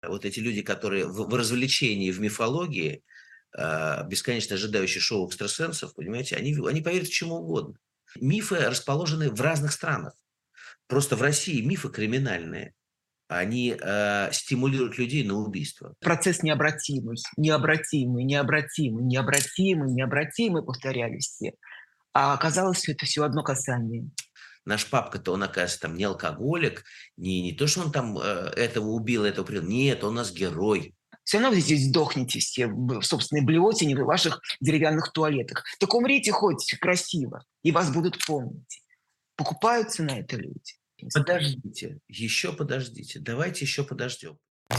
Вот эти люди, которые в развлечении, в мифологии, бесконечно ожидающие шоу экстрасенсов, понимаете, они поверят в чему угодно. Мифы расположены в разных странах. Просто в России мифы криминальные. Они, стимулируют людей на убийство. Процесс необратимый, необратимый, необратимый, необратимый, необратимый, повторялись все. А оказалось, что это всего одно касание. Наш папка-то, он, оказывается, там не алкоголик, не то, что он там, этого убил, этого предал. Нет, он у нас герой. Все равно вы здесь сдохнете все в собственной блевотине, в ваших деревянных туалетах. Так умрите хоть красиво, и вас будут помнить. Покупаются на это люди. Не знаю. Подождите, еще подождите, давайте еще подождем.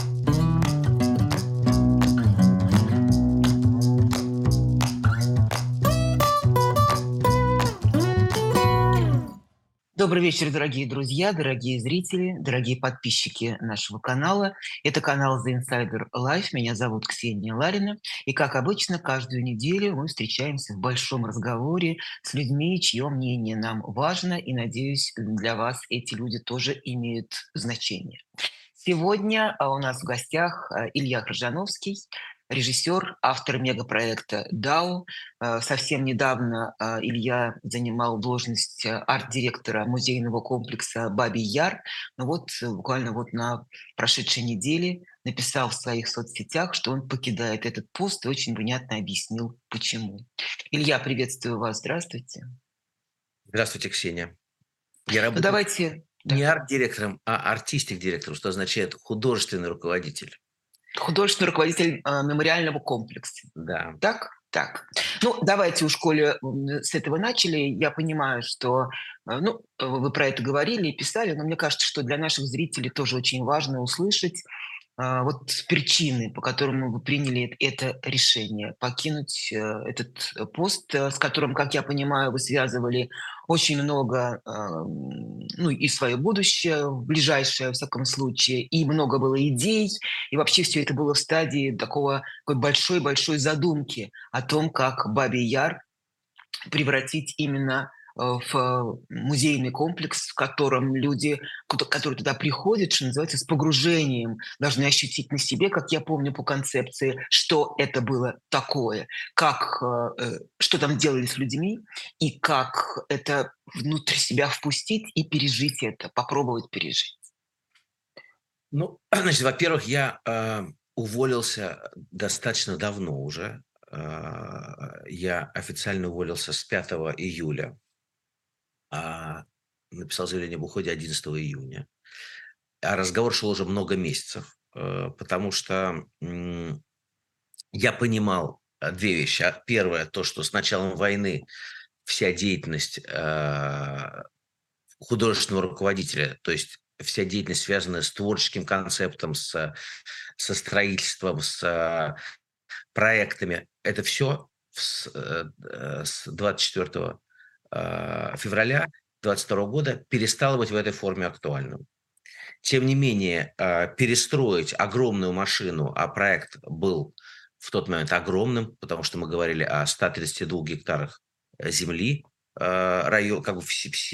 Добрый вечер, дорогие друзья, дорогие зрители, дорогие подписчики нашего канала. Это канал The Insider Life. Меня зовут Ксения Ларина. И, как обычно, каждую неделю мы встречаемся в большом разговоре с людьми, чье мнение нам важно. И, надеюсь, для вас эти люди тоже имеют значение. Сегодня у нас в гостях Илья Крыжановский, режиссер, автор мегапроекта «Дау». Совсем недавно Илья занимал должность арт-директора музейного комплекса «Бабий Яр». Но вот буквально вот на прошедшей неделе написал в своих соцсетях, что он покидает этот пост и очень внятно объяснил, почему. Илья, приветствую вас, здравствуйте. Здравствуйте, Ксения. Я Ну работаю давайте, не да. арт-директором, а артистик-директором, что означает художественный руководитель. Художественный руководитель мемориального комплекса. Да. Так? Так. Ну, давайте уж, коли с этого начали. Я понимаю, что, вы про это говорили и писали, но мне кажется, что для наших зрителей тоже очень важно услышать вот причины, по которым вы приняли это решение покинуть этот пост, с которым, как я понимаю, вы связывали очень много, ну, и свое будущее, ближайшее, во всяком случае, и много было идей, и вообще все это было в стадии такой большой-большой задумки о том, как Бабий Яр превратить именно в музейный комплекс, в котором люди, которые туда приходят, что называется, с погружением, должны ощутить на себе, как я помню по концепции, что это было такое, что там делали с людьми, и как это внутрь себя впустить и пережить это, попробовать пережить. Ну, значит, во-первых, я, уволился достаточно давно уже. Я официально уволился с 5 июля, а написал заявление об уходе 11 июня. А разговор шел уже много месяцев, потому что, я понимал, 2 вещи. Первое, то, что с началом войны вся деятельность, художественного руководителя, то есть вся деятельность, связанная с творческим концептом, со строительством, с проектами, это все с 24 февраля 22 года перестало быть в этой форме актуальным. Тем не менее, перестроить огромную машину, а проект был в тот момент огромным, потому что мы говорили о 132 гектарах земли, район, как бы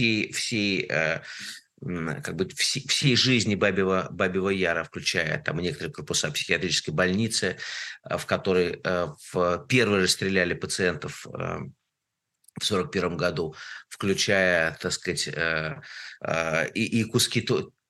всей жизни Бабьего Яра, включая там и некоторые корпуса психиатрической больницы, в которой в первые расстреляли пациентов в 41 году, включая, так сказать, и куски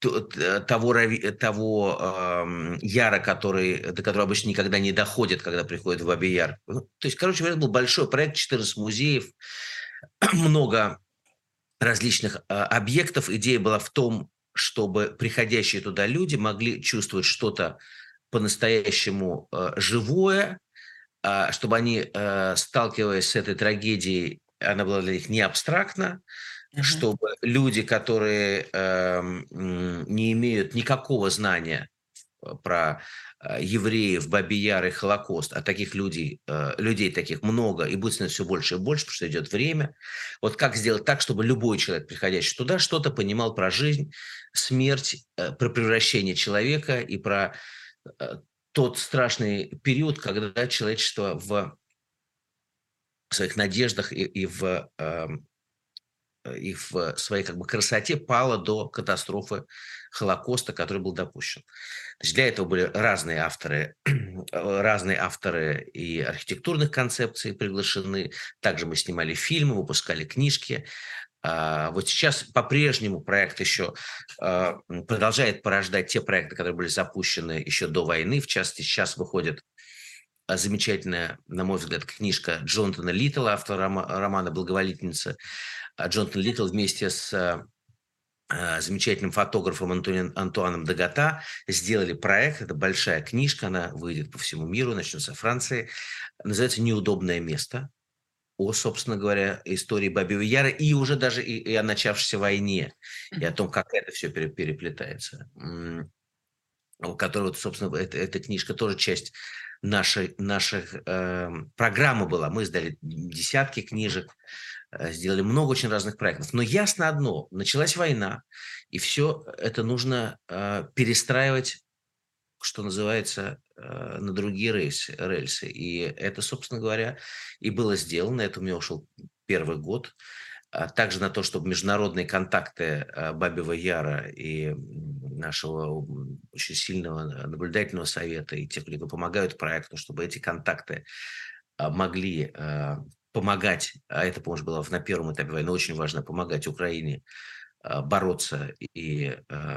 того Яра, до которого обычно никогда не доходит, когда приходит в Бабий Яр. Ну, то есть, короче говоря, был большой проект, 14 музеев, много различных объектов. Идея была в том, чтобы приходящие туда люди могли чувствовать что-то по-настоящему живое, чтобы они, сталкиваясь с этой трагедией, она была для них не абстрактна, Мгм. чтобы люди, которые не имеют никакого знания про евреев, Бабий Яр и Холокост, а таких людей таких много, и будет становиться все больше и больше, потому что идет время. Вот как сделать так, чтобы любой человек, приходящий туда, что-то понимал про жизнь, смерть, про превращение человека и про э, тот страшный период, когда человечество в своих надеждах и в и в своей как бы красоте пала до катастрофы Холокоста, который был допущен. Значит, для этого были разные авторы и архитектурных концепций приглашены. Также мы снимали фильмы, выпускали книжки. Вот сейчас по-прежнему проект еще продолжает порождать те проекты, которые были запущены еще до войны. В частности, сейчас выходит замечательная, на мой взгляд, книжка Джонатана Литтла, автора романа «Благоволительница». Джонатан Литтл вместе с замечательным фотографом Антуаном Дагата сделали проект. Это большая книжка, она выйдет по всему миру, начнется в Франции. Называется «Неудобное место». О, собственно говоря, истории Бабьего Яра и уже даже и о начавшейся войне, и о том, как это все переплетается. Которая, вот, собственно, эта книжка тоже часть наших программы была. Мы издали десятки книжек, сделали много очень разных проектов. Но ясно одно, началась война, и все это нужно перестраивать, что называется, на другие рельсы. И это, собственно говоря, и было сделано. Это у меня ушел первый год. Также на то, чтобы международные контакты Бабьего Яра и нашего очень сильного наблюдательного совета и тех, кто помогают проекту, чтобы эти контакты могли помогать, а эта помощь была на первом этапе войны очень важно, помогать Украине бороться и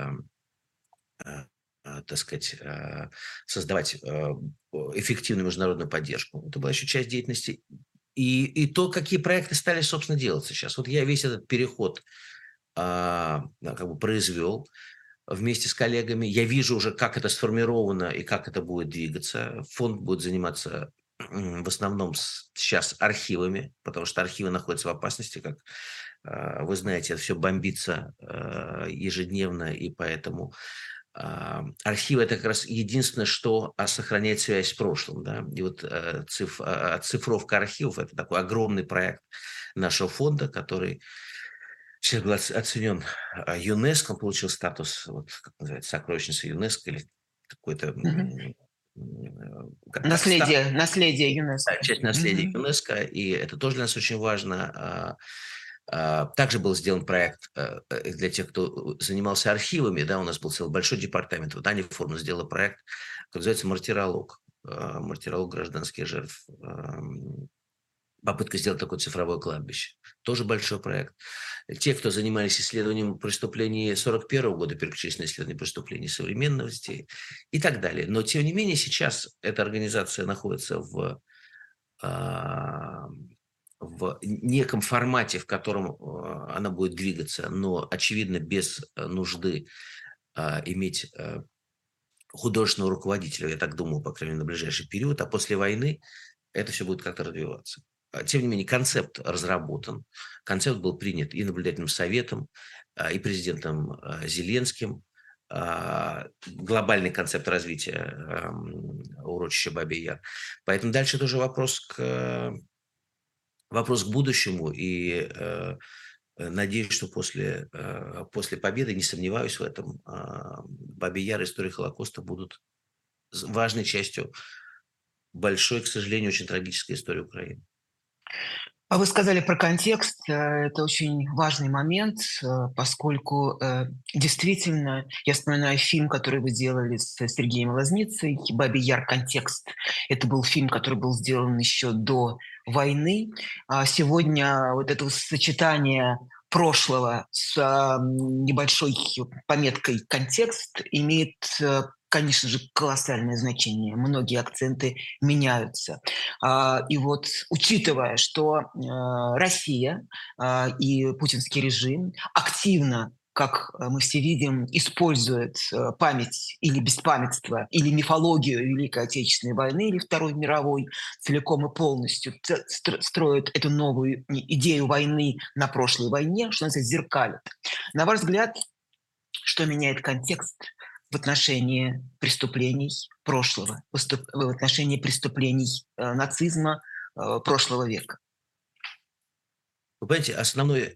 так сказать, создавать эффективную международную поддержку. Это была еще часть деятельности. И то, какие проекты стали, собственно, делаться сейчас. Вот я весь этот переход как бы произвел вместе с коллегами. Я вижу уже, как это сформировано и как это будет двигаться. Фонд будет заниматься в основном сейчас архивами, потому что архивы находятся в опасности, как вы знаете, это все бомбится ежедневно, и поэтому архивы – это как раз единственное, что сохраняет связь с прошлым. Да? И вот оцифровка архивов – это такой огромный проект нашего фонда, который сейчас был оценен ЮНЕСКО, он получил статус, вот, как называется, сокровищница ЮНЕСКО или какой-то Наследие ЮНЕСКО. часть наследия ЮНЕСКО, и это тоже для нас очень важно. Также был сделан проект для тех, кто занимался архивами, да, у нас был целый большой департамент, вот Аня Форма сделала проект, который называется «Мартиролог гражданских жертв». Попытка сделать такое цифровое кладбище. Тоже большой проект. Те, кто занимались исследованием преступлений 1941 года, переключились на исследование преступлений современности и так далее. Но, тем не менее, сейчас эта организация находится в неком формате, в котором она будет двигаться, но, очевидно, без нужды иметь художественного руководителя, я так думаю, по крайней мере, на ближайший период, а после войны это все будет как-то развиваться. Тем не менее, концепт разработан, концепт был принят и наблюдательным советом, и президентом Зеленским, глобальный концепт развития урочища Бабий Яр. Поэтому дальше тоже вопрос к будущему, и надеюсь, что после победы, не сомневаюсь в этом, Бабий Яр и история Холокоста будут важной частью большой, к сожалению, очень трагической истории Украины. А вы сказали про контекст. Это очень важный момент, поскольку действительно, я вспоминаю фильм, который вы делали с Сергеем Лозницей, «Бабий Яр. Контекст». Это был фильм, который был сделан еще до войны. А сегодня вот это сочетание прошлого с небольшой пометкой «контекст» имеет, конечно же, колоссальное значение. Многие акценты меняются. И вот, учитывая, что Россия и путинский режим активно, как мы все видим, использует память или беспамятство, или мифологию Великой Отечественной войны или Второй мировой целиком и полностью, строит эту новую идею войны на прошлой войне, что называется, зеркалит. На ваш взгляд, что меняет контекст в отношении преступлений прошлого, в отношении преступлений нацизма прошлого века? Вы понимаете, основной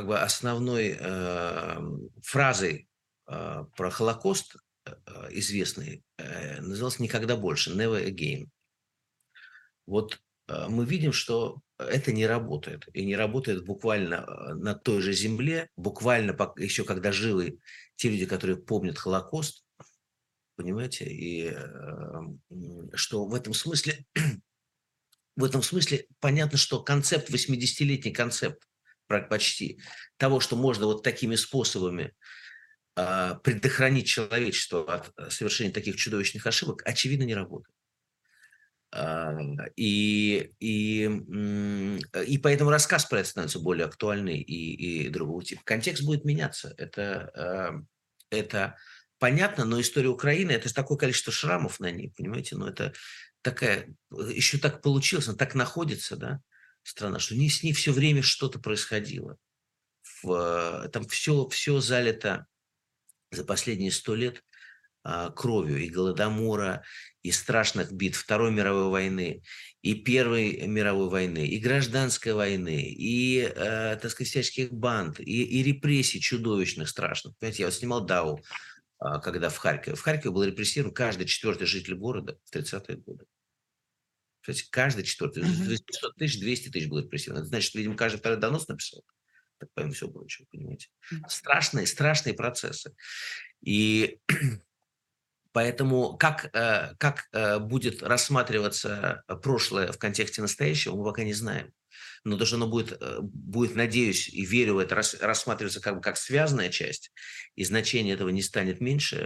фразой про Холокост известной называлась «никогда больше», «never again». Вот мы видим, что это не работает. И не работает буквально на той же земле, буквально еще когда живы те люди, которые помнят Холокост, понимаете, и что в этом смысле понятно, что концепт, 80-летний концепт почти того, что можно вот такими способами предохранить человечество от совершения таких чудовищных ошибок, очевидно, не работает. А, и поэтому рассказ про это становится более актуальный и другого типа. Контекст будет меняться. Это понятно, но история Украины – это такое количество шрамов на ней, понимаете? Но это такая, еще так получилось, она так находится, да, страна, что с ней все время что-то происходило. Там все залито за последние 100 лет кровью и Голодомора, и страшных битв Второй мировой войны, и Первой мировой войны, и гражданской войны, и, так сказать, всяческих банд, и репрессий чудовищных, страшных. Понимаете, я вот снимал «Дау», когда в Харькове. В Харькове был репрессирован каждый четвертый житель города в 30-е годы. Кстати, каждый четвертый. Мгм. 500 тысяч, 200 тысяч было репрессировано. Это значит, видимо, каждый второй донос написал. Так, помимо всего прочего, понимаете. Страшные, страшные процессы. И поэтому как будет рассматриваться прошлое в контексте настоящего, мы пока не знаем. Но то, что оно будет, надеюсь, и верю в это, рассматриваться как связанная часть, и значение этого не станет меньше,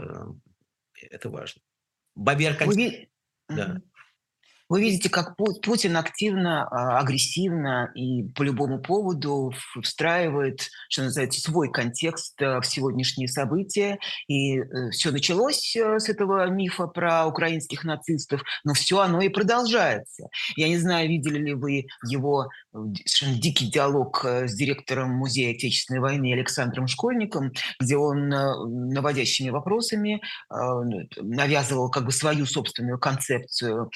это важно. Бабьяр, Вы ви да. Мгм. Вы видите, как Путин активно, агрессивно и по любому поводу встраивает, что называется, свой контекст в сегодняшние события. И все началось с этого мифа про украинских нацистов, но все оно и продолжается. Я не знаю, видели ли вы его совершенно дикий диалог с директором Музея Отечественной войны Александром Школьником, где он наводящими вопросами навязывал как бы свою собственную концепцию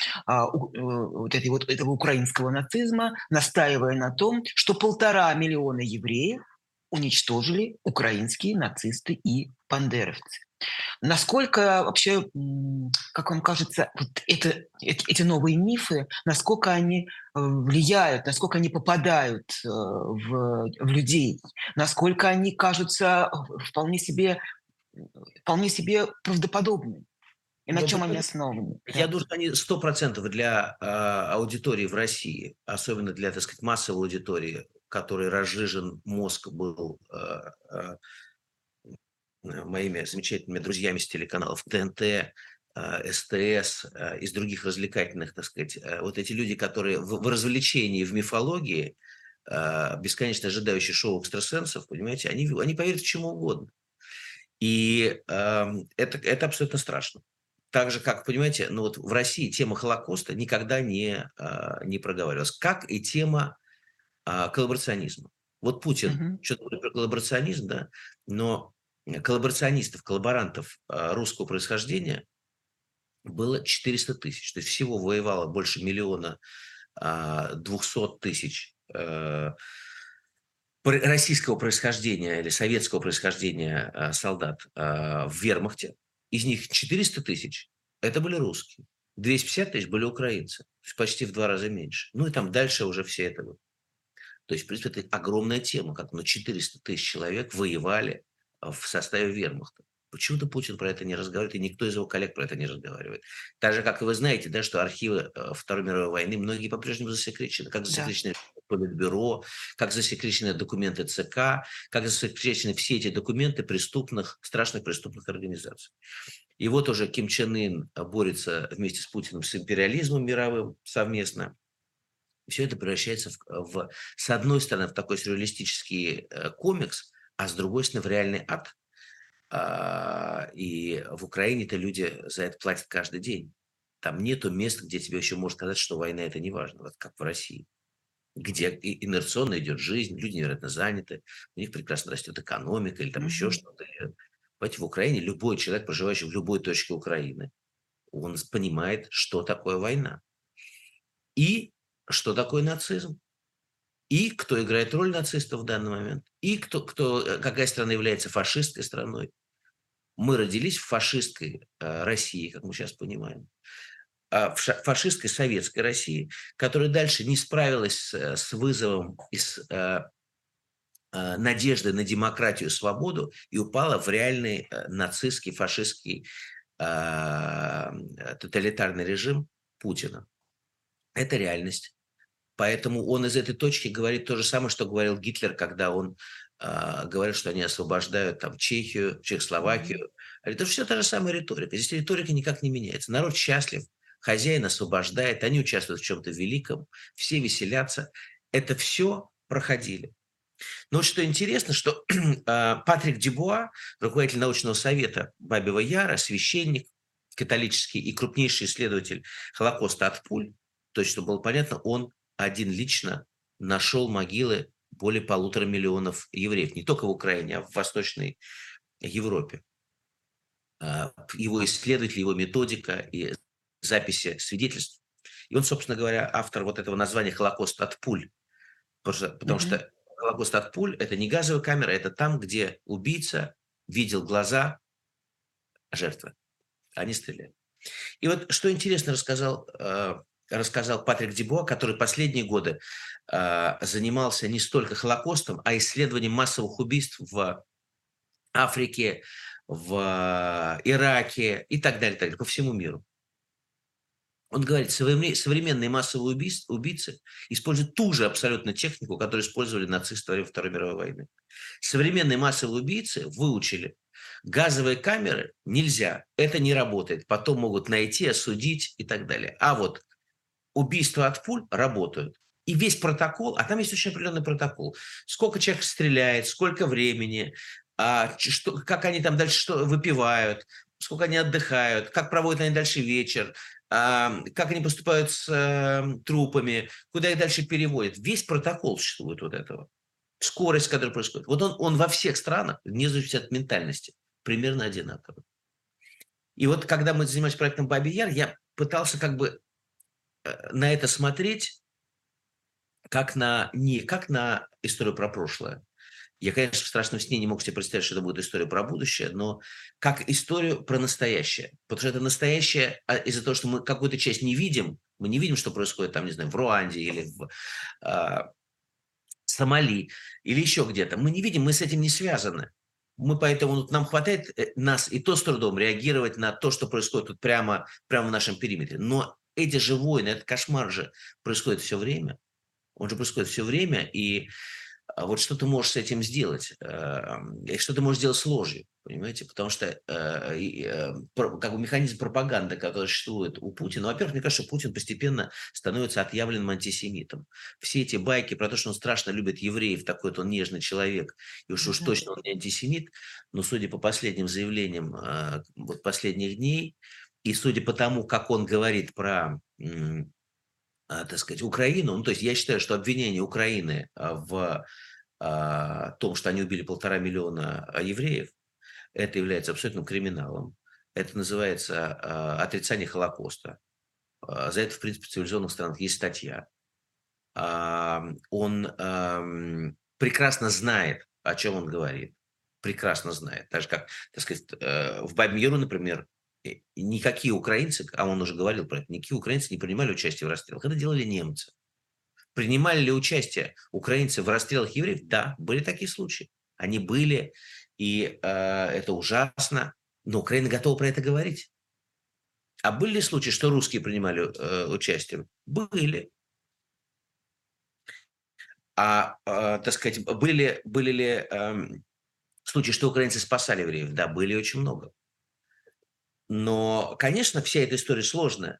вот этого украинского нацизма, настаивая на том, что 1,5 миллиона евреев уничтожили украинские нацисты и бандеровцы. Насколько вообще, как вам кажется, вот эти новые мифы, насколько они влияют, насколько они попадают в людей, насколько они кажутся вполне себе правдоподобными, и на Но чем они основаны? я Да. думаю, что они 100% для аудитории в России, особенно для, так сказать, массовой аудитории, которой разжижен мозг был моими замечательными друзьями с телеканалов ТНТ, СТС, из других развлекательных, так сказать, вот эти люди, которые в развлечении, в мифологии, бесконечно ожидающие шоу экстрасенсов, понимаете, они поверят в чему угодно. И это абсолютно страшно. Так же, как, понимаете, ну вот в России тема Холокоста никогда не проговаривалась, как и тема коллаборационизма. Вот Путин Мгм. что-то говорит про коллаборационизм, да, но коллаборационистов, коллаборантов русского происхождения было 400 тысяч. То есть всего воевало больше 1 200 000 российского происхождения или советского происхождения солдат в вермахте. Из них 400 тысяч – это были русские. 250 тысяч были украинцы. То есть почти в 2 раза меньше. Ну и там дальше уже все это. То есть, в принципе, это огромная тема, как 400 тысяч человек воевали в составе вермахта. Почему-то Путин про это не разговаривает, и никто из его коллег про это не разговаривает. Так же, как и вы знаете, да, что архивы Второй мировой войны, многие по-прежнему засекречены. Как Да. засекречены Политбюро, как засекречены документы ЦК, как засекречены все эти документы преступных, страшных преступных организаций. И вот уже Ким Чен Ын борется вместе с Путиным с империализмом мировым совместно. Все это превращается с одной стороны, в такой сюрреалистический комикс, а с другой стороны, в реальный ад. И в Украине-то люди за это платят каждый день. Там нету мест, где тебе еще можно сказать, что война – это не важно, вот как в России, где инерционно идет жизнь, люди невероятно заняты, у них прекрасно растет экономика или там еще Мгм. что-то. Понимаете, в Украине любой человек, проживающий в любой точке Украины, он понимает, что такое война и что такое нацизм. И кто играет роль нацистов в данный момент, и какая страна является фашистской страной. Мы родились в фашистской России, как мы сейчас понимаем. фашистской советской России, которая дальше не справилась с вызовом и с надеждой на демократию и свободу и упала в реальный нацистский, фашистский тоталитарный режим Путина. Это реальность. Поэтому он из этой точки говорит то же самое, что говорил Гитлер, когда он говорил, что они освобождают там Чехию, Чехословакию. Это все та же самая риторика. Здесь риторика никак не меняется. Народ счастлив, хозяин освобождает, они участвуют в чем-то великом, все веселятся. Это все проходили. Но вот что интересно, что Патрик Дюбуа, руководитель научного совета Бабьего Яра, священник католический и крупнейший исследователь Холокоста от пуль, то есть, чтобы было понятно, он один лично нашел могилы более 1,5 миллиона евреев, не только в Украине, а в Восточной Европе. Его исследователи, его методика и записи свидетельств. И он, собственно говоря, автор вот этого названия «Холокост от пуль», потому что Холокост от пуль – это не газовая камера, это там, где убийца видел глаза жертвы. Они стреляли. И вот что интересно рассказал Патрик Дюбуа, который последние годы занимался не столько Холокостом, а исследованием массовых убийств в Африке, в Ираке и так далее, по всему миру. Он говорит, современные массовые убийцы используют ту же абсолютно технику, которую использовали нацисты во время Второй мировой войны. Современные массовые убийцы выучили: газовые камеры нельзя, это не работает, потом могут найти, осудить и так далее. А вот убийства от пуль работают. И весь протокол, а там есть очень определенный протокол. Сколько человек стреляет, сколько времени, как они там дальше выпивают, сколько они отдыхают, как проводят они дальше вечер, как они поступают с трупами, куда их дальше переводят. Весь протокол существует вот этого. Скорость, которая происходит. Вот он во всех странах, вне зависимости от ментальности, примерно одинаковый. И вот когда мы занимались проектом «Бабий Яр», я пытался как бы на это смотреть не как на историю про прошлое. Я, конечно, в страшном сне не мог себе представить, что это будет история про будущее, но как историю про настоящее. Потому что это настоящее из-за того, что мы какую-то часть не видим, мы не видим, что происходит там, не знаю, в Руанде или в Сомали или еще где-то. Мы не видим, мы с этим не связаны. Мы поэтому нам хватает нас и то с трудом реагировать на то, что происходит тут прямо в нашем периметре. Но эти же войны, этот кошмар же происходит все время. Он же происходит все время, и вот что ты можешь с этим сделать? И что ты можешь сделать с ложью, понимаете? Потому что как бы механизм пропаганды, который существует у Путина, во-первых, мне кажется, что Путин постепенно становится отъявленным антисемитом. Все эти байки про то, что он страшно любит евреев, такой вот он нежный человек, и уж точно он не антисемит, но судя по последним заявлениям вот последних дней, и судя по тому, как он говорит про так сказать, Украину. Ну, то есть я считаю, что обвинение Украины в том, что они убили 1,5 миллиона евреев, это является абсолютным криминалом. Это называется отрицание Холокоста. За это, в принципе, в цивилизованных странах есть статья. Он прекрасно знает, о чем он говорит. Прекрасно знает. Так же, как, так сказать, в Бабьем Яру, например, никакие украинцы, а он уже говорил про это, никакие украинцы не принимали участие в расстрелах. Это делали немцы. Принимали ли участие украинцы в расстрелах евреев? Да, были такие случаи. Они были, и это ужасно. Но Украина готова про это говорить. А были ли случаи, что русские принимали участие? Были. Так сказать, были ли случаи, что украинцы спасали евреев? Да, были очень много. Но, конечно, вся эта история сложная.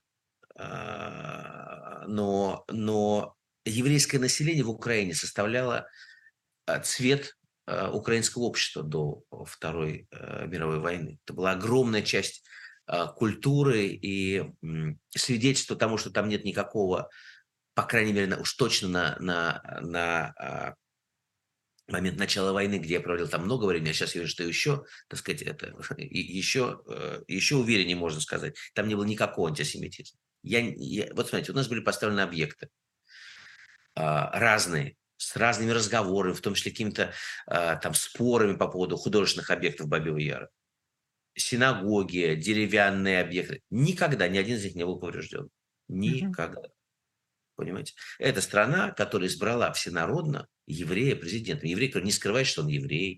Но еврейское население в Украине составляло цвет украинского общества до Второй мировой войны. Это была огромная часть культуры и свидетельство тому, что там нет никакого, по крайней мере, уж точно на момент начала войны, где я проводил там много времени, а сейчас я вижу, что еще, так сказать, это еще увереннее можно сказать, там не было никакого антисемитизма. Вот смотрите, у нас были поставлены объекты разные, с разными разговорами, в том числе какими-то там спорами по поводу художественных объектов Бабьего Яра. синагоги, деревянные объекты. Никогда ни один из них не был поврежден. Мгм. Никогда. Понимаете? Это страна, которая избрала всенародно еврея президентом. Еврей, который не скрывает, что он еврей.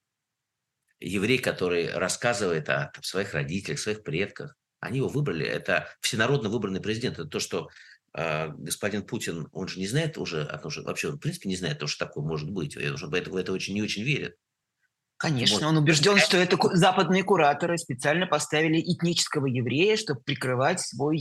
Еврей, который рассказывает о там, своих родителях, своих предках. Они его выбрали. Это всенародно выбранный президент. Это то, что господин Путин, он же не знает уже о том, что вообще он в принципе не знает, что такое может быть. Он же в это очень, не очень верит. Это может Конечно, он убежден, что это западные кураторы специально поставили этнического еврея, чтобы прикрывать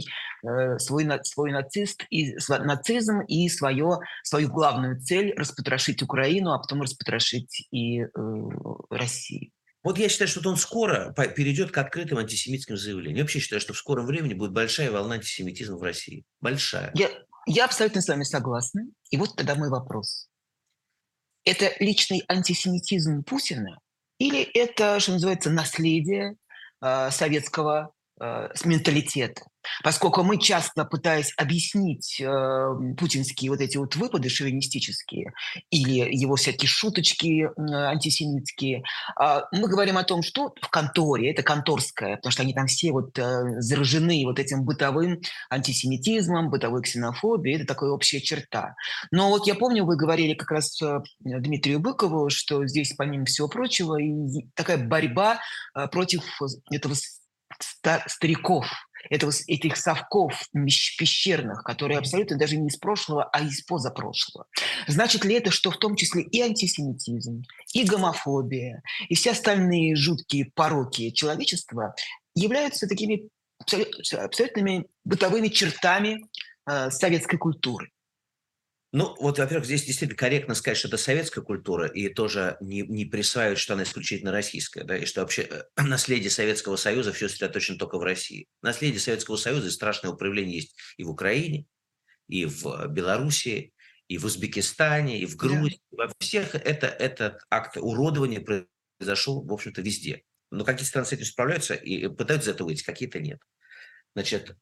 свой нацизм и свою главную цель распотрошить Украину, а потом распотрошить и Россию. Вот я считаю, что он скоро перейдет к открытым антисемитским заявлениям. Я вообще считаю, что в скором времени будет большая волна антисемитизма в России. Большая. Я абсолютно с вами согласна. И вот тогда мой вопрос. Это личный антисемитизм Путина или это, что называется, наследие советского менталитета? Поскольку мы часто, пытаясь объяснить путинские вот эти вот выпады шовинистические или его всякие шуточки антисемитские, мы говорим о том, что в конторе, это конторское, потому что они там все вот заражены вот этим бытовым антисемитизмом, бытовой ксенофобией, это такая общая черта. Но вот я помню, вы говорили как раз Дмитрию Быкову, что здесь, помимо всего прочего, и такая борьба против этого стариков, этих совков пещерных, которые абсолютно даже не из прошлого, а из позапрошлого. Значит ли это, что в том числе и антисемитизм, и гомофобия, и все остальные жуткие пороки человечества являются такими абсолютными бытовыми чертами советской культуры? Ну, вот, во-первых, здесь действительно корректно сказать, что это советская культура, и тоже не присваивать, что она исключительно российская, да, и что вообще наследие Советского Союза все сосредоточено только в России. Наследие Советского Союза и страшное проявление есть и в Украине, и в Белоруссии, и в Узбекистане, и в Да. Грузии. Во всех этот акт уродования произошел, в общем-то, везде. Но какие страны с этим справляются и пытаются из этого выйти, какие-то нет. Значит,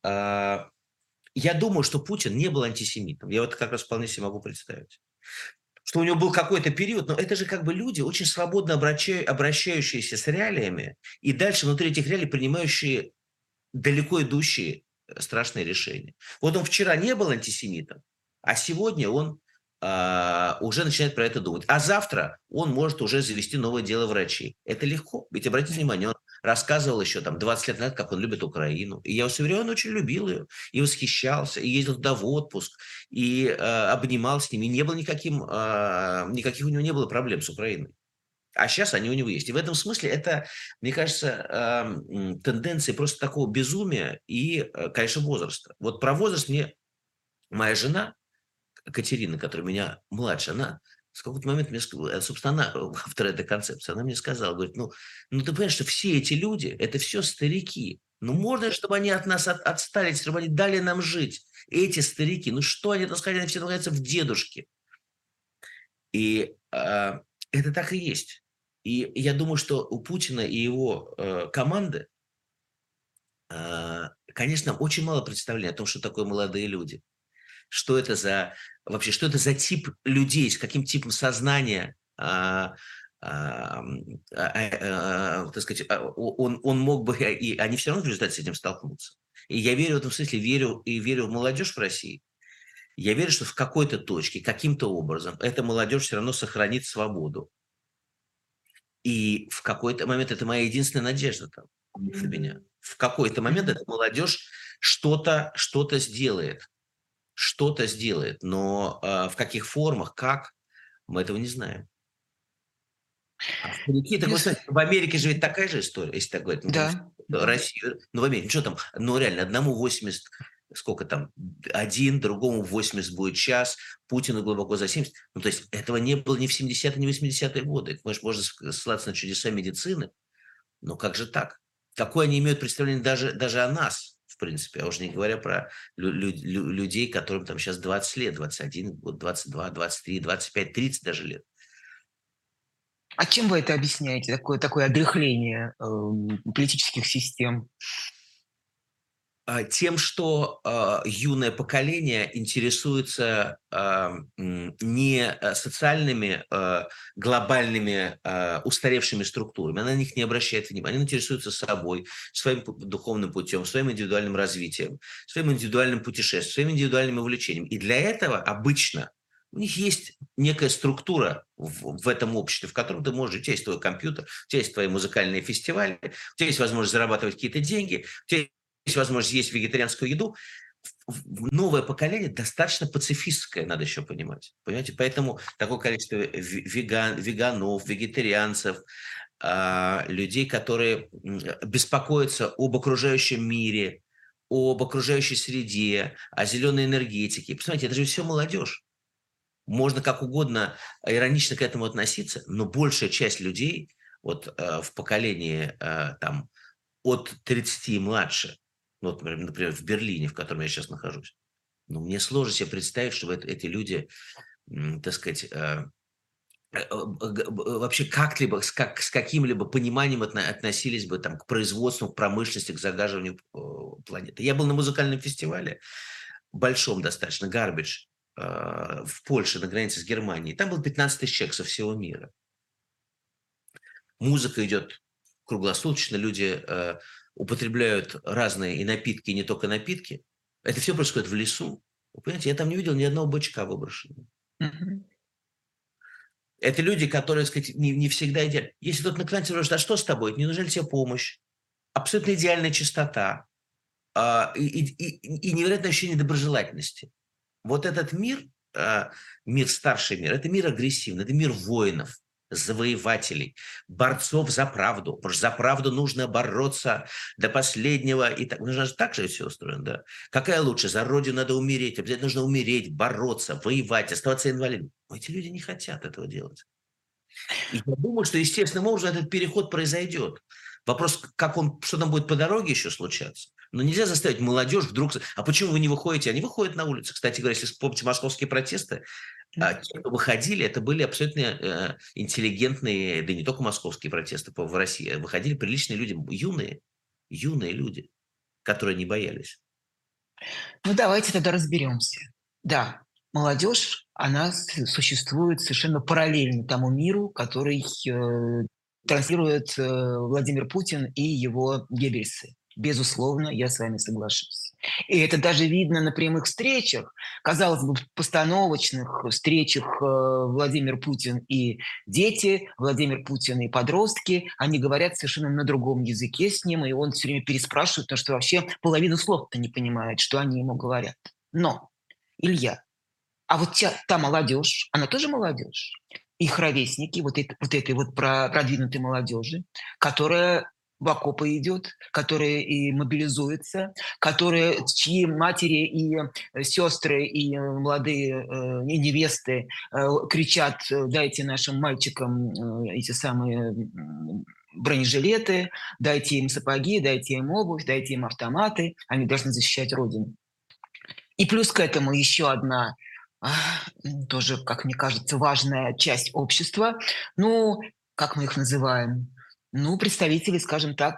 я думаю, что Путин не был антисемитом. Я вот как раз вполне себе могу представить. Что у него был какой-то период, но это же как бы люди, очень свободно обращающиеся с реалиями, и дальше внутри этих реалий принимающие далеко идущие страшные решения. Вот он вчера не был антисемитом, а сегодня он уже начинает про это думать. А завтра он может уже завести новое дело врачей. Это легко. Ведь обратите внимание, он рассказывал еще там 20 лет назад, как он любит Украину. И я вас уверяю, он очень любил ее, и восхищался, и ездил туда в отпуск, и обнимал с ними. И не было никаких у него не было проблем с Украиной. А сейчас они у него есть. И в этом смысле это, мне кажется, тенденция просто такого безумия и, конечно, возраста. Вот про возраст мне моя жена, Катерина, которая меня младше, она в какой-то момент мне сказала, собственно, она автор этой концепции, она мне сказала, говорит, ну ты понимаешь, что все эти люди, это все старики. Ну можно, чтобы они от нас отстали, чтобы они дали нам жить. Эти старики, ну что они, так сказать, они все находятся в дедушке. И это так и есть. И я думаю, что у Путина и его команды, конечно, очень мало представления о том, что такое молодые люди. Что это за вообще, что это за тип людей, с каким типом сознания, так сказать, он мог бы, и они все равно в результате с этим столкнутся. И я верю в этом смысле, верю в молодежь в России. Я верю, что в какой-то точке, каким-то образом эта молодежь все равно сохранит свободу. И в какой-то момент это моя единственная надежда там для меня. В какой-то момент Мгм. эта молодежь что-то сделает. Что-то сделает. Но в каких формах, как, мы этого не знаем. А старики, так вы Без- знаете, в Америке же ведь такая же история, если так говорить. Мы говорим, Да, да. Россия, ну в Америке, ну что там, ну реально, одному 80, сколько там, один, другому 80 будет час, Путину глубоко за 70. Ну то есть этого не было ни в 70-е, ни в 80-е годы. Может, можно ссылаться на чудеса медицины, но как же так? Какое они имеют представление даже о нас, в принципе, а уже не говоря про людей, которым там сейчас 20 лет, 21, вот 22, 23, 25, 30 даже лет. А чем вы это объясняете, такое отрыхление политических систем? Тем, что юное поколение интересуется не социальными глобальными устаревшими структурами, она на них не обращает внимания, она интересуется собой, своим духовным путем, своим индивидуальным развитием, своим индивидуальным путешествием, своим индивидуальным увлечением. И для этого обычно у них есть некая структура в этом обществе, в котором ты можешь жить. У тебя есть твой компьютер, у тебя есть твои музыкальные фестивали, у тебя есть возможность зарабатывать какие-то деньги, у тебя есть возможность есть вегетарианскую еду. Новое поколение достаточно пацифистское, надо еще понимать. Понимаете? Поэтому такое количество веганов, вегетарианцев, людей, которые беспокоятся об окружающем мире, об окружающей среде, о зеленой энергетике. Посмотрите, это же все молодежь. Можно как угодно иронично к этому относиться, но большая часть людей вот, в поколении там, от 30 и младше, ну, вот, например, в Берлине, в котором я сейчас нахожусь, ну, мне сложно себе представить, чтобы эти люди, так сказать, вообще как-либо, с каким-либо пониманием относились бы там, к производству, к промышленности, к загаживанию планеты. Я был на музыкальном фестивале, большом достаточно, Garbage, в Польше, на границе с Германией. Там было 15 тысяч человек со всего мира. Музыка идет круглосуточно, люди употребляют разные и напитки, и не только напитки. Это все происходит в лесу. Вы понимаете, я там не видел ни одного бычка выброшенного. Мгм. Это люди, которые, так сказать, не всегда едят. Если кто-то наклоняется, спрашивает, а что с тобой? Не нужна ли тебе помощь? Абсолютно идеальная чистота. И невероятное ощущение доброжелательности. Вот этот мир, мир, старший мир, это мир агрессивный, это мир воинов, завоевателей, борцов за правду. Потому что за правду нужно бороться до последнего. И так, нужно же так же все устроено, да? Какая лучше? За родину надо умереть. Обязательно нужно умереть, бороться, воевать, оставаться инвалидом. Но эти люди не хотят этого делать. И я думаю, что естественным образом этот переход произойдет. Вопрос, как он, что там будет по дороге еще случаться. Но нельзя заставить молодежь вдруг... А почему вы не выходите? Они выходят на улицы. Кстати говоря, если вспомните московские протесты, те, кто выходили, это были абсолютно интеллигентные, да и не только московские протесты в России, выходили приличные люди, юные люди, которые не боялись. Ну, давайте тогда разберемся. Да, молодежь, она существует совершенно параллельно тому миру, который транслирует Владимир Путин и его Геббельсы. Безусловно, я с вами соглашусь. И это даже видно на прямых встречах, казалось бы, постановочных встречах Владимир Путин и дети, Владимир Путин и подростки. Они говорят совершенно на другом языке с ним, и он все время переспрашивает, потому что вообще половину слов-то не понимает, что они ему говорят. Но, Илья, а вот та молодежь, она тоже молодежь. Их ровесники, вот этой вот продвинутой молодежи, которая в окопы идет, которая и мобилизуется, которая, чьи матери и сестры, и молодые и невесты кричат: дайте нашим мальчикам эти самые бронежилеты, дайте им сапоги, дайте им обувь, дайте им автоматы, они должны защищать Родину. И плюс к этому еще одна тоже, как мне кажется, важная часть общества. Ну, как мы их называем? Ну, представители, скажем так,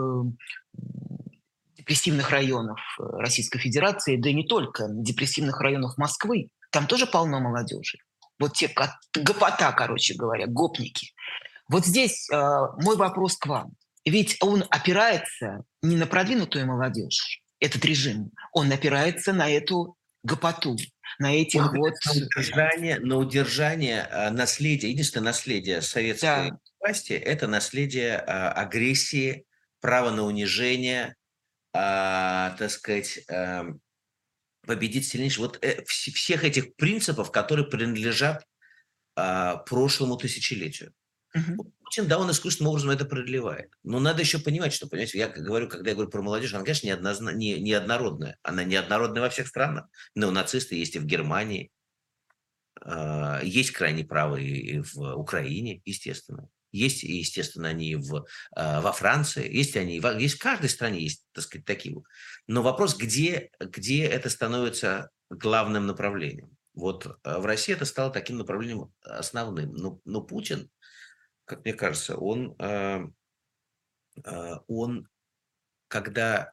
депрессивных районов Российской Федерации, да и не только, депрессивных районов Москвы. Там тоже полно молодежи. Вот те гопота, короче говоря, гопники. Вот здесь мой вопрос к вам. Ведь он опирается не на продвинутую молодежь, этот режим, он опирается на эту гопоту, на этих вот... На удержание наследия, единственное наследие советской Да, власти – это наследие агрессии, права на унижение, так сказать, победить сильнейший. Вот всех этих принципов, которые принадлежат прошлому тысячелетию. мгм. Путин, да, он искусственным образом это продлевает. Но надо еще понимать, что, понимаете, когда я говорю про молодежь, она, конечно, неоднородная. Она неоднородная во всех странах. Неонацисты есть и в Германии, есть крайне правые и в Украине, естественно. Есть, естественно, они во Франции, есть в каждой стране есть, так сказать, такие. Но вопрос, где это становится главным направлением. Вот в России это стало таким направлением основным. Но Путин, как мне кажется, он когда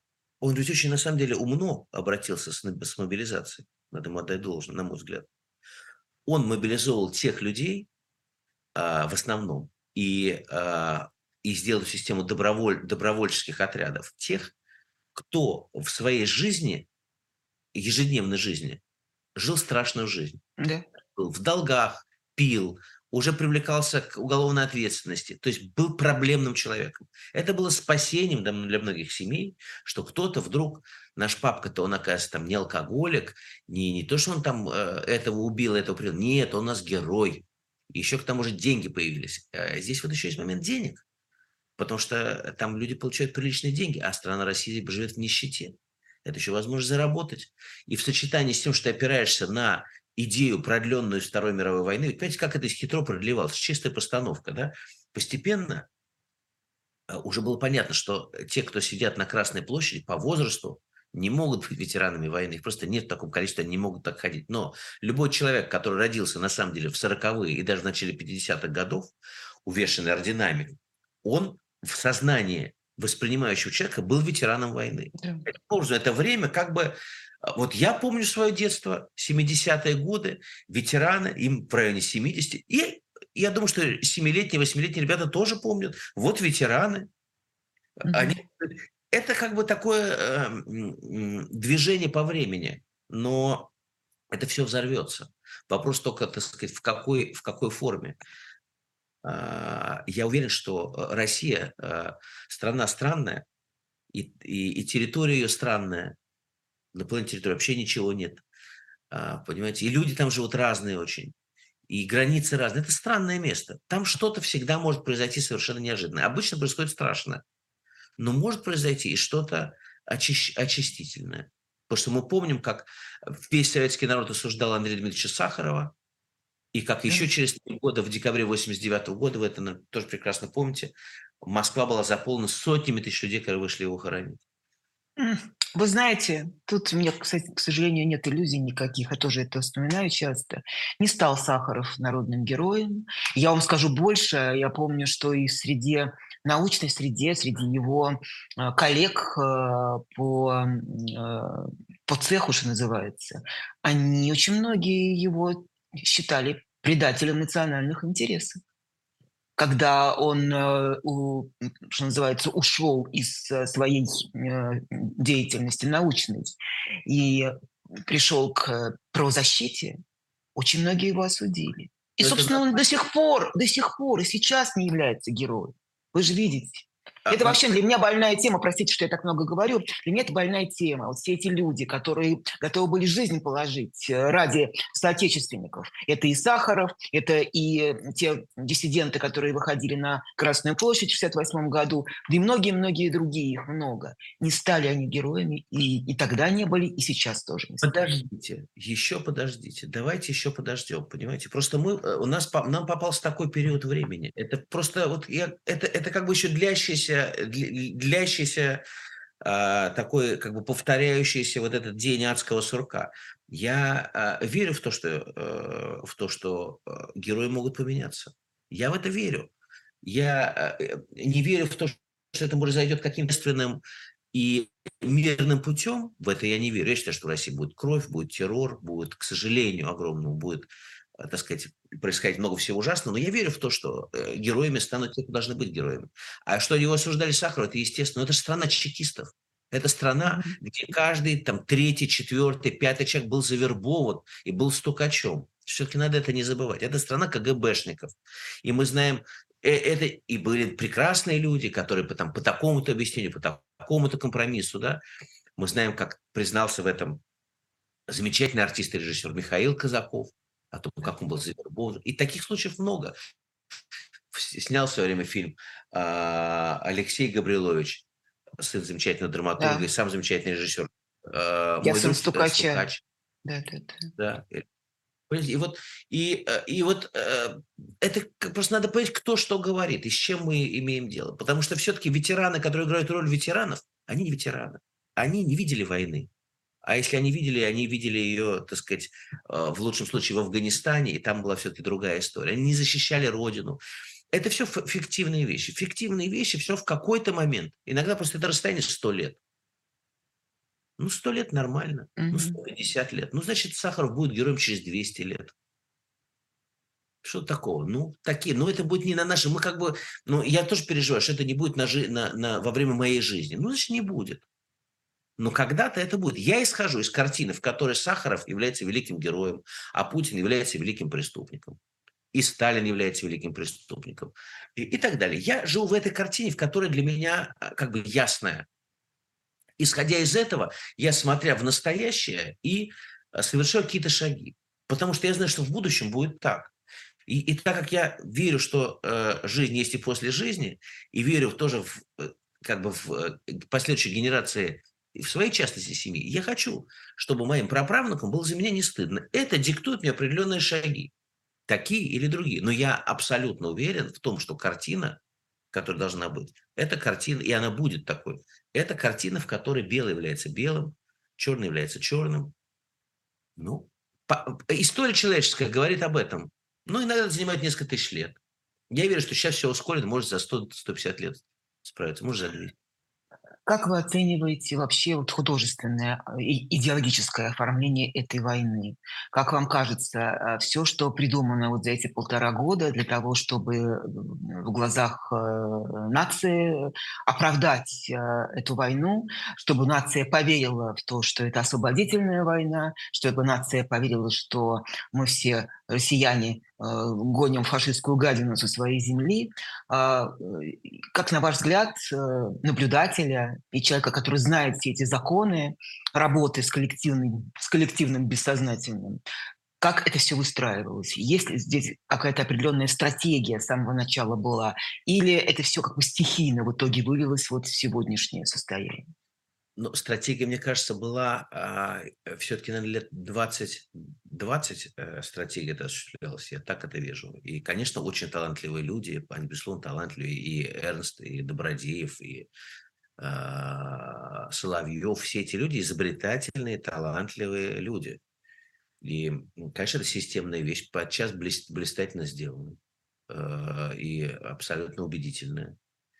он ведь очень, на самом деле, умно обратился с мобилизацией. Надо ему отдать должное, на мой взгляд. Он мобилизовал тех людей, в основном, и сделал эту систему добровольческих отрядов, тех, кто в своей жизни, ежедневной жизни, жил страшную жизнь. Да. Был в долгах, пил, уже привлекался к уголовной ответственности, то есть был проблемным человеком. Это было спасением для многих семей, что кто-то вдруг, наш папка-то, он, оказывается, там не алкоголик, не то, что он там этого убил, этого привел, нет, он у нас герой. Еще к тому же деньги появились. Здесь вот еще есть момент денег, потому что там люди получают приличные деньги, а страна Россия живет в нищете. Это еще возможность заработать. И в сочетании с тем, что ты опираешься на идею, продленную с Второй мировой войны, ведь понимаете, как это хитро продлевалось, чистая постановка, да? Постепенно уже было понятно, что те, кто сидят на Красной площади по возрасту, не могут быть ветеранами войны. Их просто нет в таком количестве, они не могут так ходить. Но любой человек, который родился, на самом деле, в 40-е и даже в начале 50-х годов, увешанный орденами, он в сознании воспринимающего человека был ветераном войны. Да. Это время как бы... Вот я помню свое детство, 70-е годы, ветераны, им в районе 70, и я думаю, что 7-летние, 8-летние ребята тоже помнят. Вот ветераны. Они, это как бы такое движение по времени, но это все взорвется. Вопрос только, так сказать, в какой форме. Я уверен, что Россия страна странная, и территория ее странная. На половине территории вообще ничего нет. Понимаете? И люди там живут разные очень. И границы разные. Это странное место. Там что-то всегда может произойти совершенно неожиданно. Обычно происходит страшно. Но может произойти и что-то очистительное. Потому что мы помним, как весь советский народ осуждал Андрея Дмитриевича Сахарова, и как еще через 3 года, в декабре 1989 года, вы это тоже прекрасно помните, Москва была заполнена сотнями тысяч людей, которые вышли его хоронить. Вы знаете, тут у меня, кстати, к сожалению, нет иллюзий никаких, я тоже это вспоминаю часто. Не стал Сахаров народным героем. Я вам скажу больше, я помню, что и в научной среде, среди его коллег по цеху, что называется, они очень многие его считали предателем национальных интересов. Когда он, что называется, ушел из своей деятельности научной и пришел к правозащите, очень многие его осудили. И, Но это собственно, он до сих пор и сейчас не является героем. Вы же видите. Это вообще для меня больная тема, простите, что я так много говорю, для меня это больная тема. Вот все эти люди, которые готовы были жизнь положить ради соотечественников. Это и Сахаров, это и те диссиденты, которые выходили на Красную площадь в 1968 году, да и многие-многие другие, их много. Не стали они героями, и тогда не были, и сейчас тоже не стали. Подождите, еще подождите, давайте еще подождем, понимаете? Просто нам попался такой период времени. Это просто вот это как бы еще длящийся такой как бы повторяющийся вот этот день адского сурка. Я верю в то, что герои могут поменяться. Я в это верю. Я не верю в то, что это произойдет каким-то естественным и мирным путем. В это я не верю. Я считаю, что в России будет кровь, будет террор, будет, к сожалению, огромному, будет, так сказать, происходить много всего ужасного. Но я верю в то, что героями станут те, кто должны быть героями. А что его осуждали Сахарова, это естественно. Но это же страна чекистов. Это страна, где каждый там 3-й, 4-й, 5-й человек был завербован и был стукачом. Все-таки надо это не забывать. Это страна КГБшников. И мы знаем, это и были прекрасные люди, которые по такому-то объяснению, по такому-то компромиссу, да. Мы знаем, как признался в этом замечательный артист и режиссер Михаил Казаков, о том, как он был завербован. И таких случаев много. Снял в свое время фильм Алексей Габрилович, сын замечательного драматурга и сам замечательный режиссер. Я сын стукача. Стукач. Да. И вот это просто надо понять, кто что говорит и с чем мы имеем дело. Потому что все-таки ветераны, которые играют роль ветеранов, они не ветераны. Они не видели войны. А если они видели ее, так сказать, в лучшем случае в Афганистане, и там была все-таки другая история. Они не защищали родину. Это все фиктивные вещи. Фиктивные вещи все в какой-то момент. Иногда просто это расстояние 100 лет. Ну, 100 лет нормально. Ну, Мгм. 150 лет. Ну, значит, Сахаров будет героем через 200 лет. Что такого? Ну, такие, но это будет не на нашем, мы как бы, ну, я тоже переживаю, что это не будет во время моей жизни. Ну, значит, не будет. Но когда-то это будет. Я исхожу из картины, в которой Сахаров является великим героем, а Путин является великим преступником. И Сталин является великим преступником. И так далее. Я живу в этой картине, в которой для меня как бы ясная. Исходя из этого, я, смотря в настоящее, и совершаю какие-то шаги. Потому что я знаю, что в будущем будет так. И так как я верю, что жизнь есть и после жизни, и верю тоже как бы в последующие генерации и в своей частности семьи, я хочу, чтобы моим праправнукам было за меня не стыдно. Это диктует мне определенные шаги, такие или другие. Но я абсолютно уверен в том, что картина, которая должна быть, это картина, и она будет такой. Это картина, в которой белый является белым, черный является черным, ну, история человеческая говорит об этом. Ну, иногда это занимает несколько тысяч лет. Я верю, что сейчас все ускорено, может за 100-150 лет справиться, может за 200. Как вы оцениваете вообще вот художественное и идеологическое оформление этой войны? Как вам кажется, все, что придумано вот за эти 1,5 года для того, чтобы в глазах нации оправдать эту войну, чтобы нация поверила в то, что это освободительная война, чтобы нация поверила, что мы все россияне гоним фашистскую гадину со своей земли, а, как, на ваш взгляд, наблюдателя и человека, который знает все эти законы работы с коллективным бессознательным, как это все выстраивалось? Есть ли здесь какая-то определенная стратегия с самого начала была? Или это все как бы стихийно в итоге вылилось вот в сегодняшнее состояние? Но стратегия, мне кажется, была все-таки, наверное, лет 20 стратегия это осуществлялась, я так это вижу. И, конечно, очень талантливые люди, они, безусловно, талантливые, и Эрнст, и Добродеев, и Соловьев, все эти люди изобретательные, талантливые люди. И, конечно, это системная вещь, подчас блистательно сделана и абсолютно убедительная.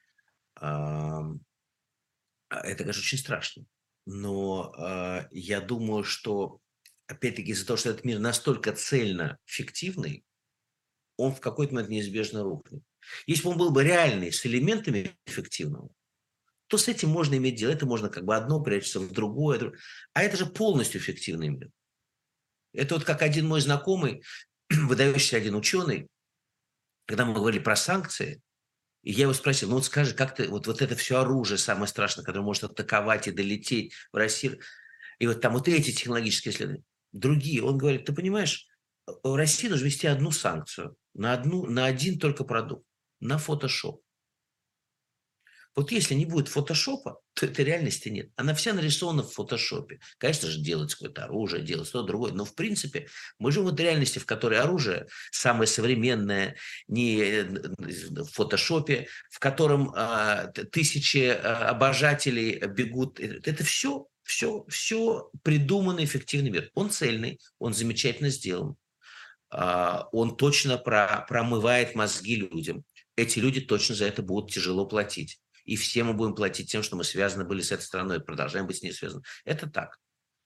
Это, конечно, очень страшно. Но я думаю, что, опять-таки, из-за того, что этот мир настолько цельно фиктивный, он в какой-то момент неизбежно рухнет. Если бы он был бы реальный, с элементами эффективного, то с этим можно иметь дело. Это можно как бы одно прячется в другое. А это же полностью фиктивный мир. Это вот как один мой знакомый, выдающийся один ученый, когда мы говорили про санкции, и я его спросил, ну вот скажи, как ты, вот это все оружие самое страшное, которое может атаковать и долететь в Россию, и вот там вот эти технологические исследования, другие. Он говорит, ты понимаешь, в России нужно ввести одну санкцию на один только продукт, на фотошоп. Вот если не будет фотошопа, то этой реальности нет. Она вся нарисована в фотошопе. Конечно же, делается какое-то оружие, делается то, другое. Но, в принципе, мы живем в этой реальности, в которой оружие самое современное, не в фотошопе, в котором тысячи обожателей бегут. Это все придуманный эффективный мир. Он цельный, он замечательно сделан. Он точно промывает мозги людям. Эти люди точно за это будут тяжело платить. И все мы будем платить тем, что мы связаны были с этой страной, продолжаем быть с ней связаны. Это так.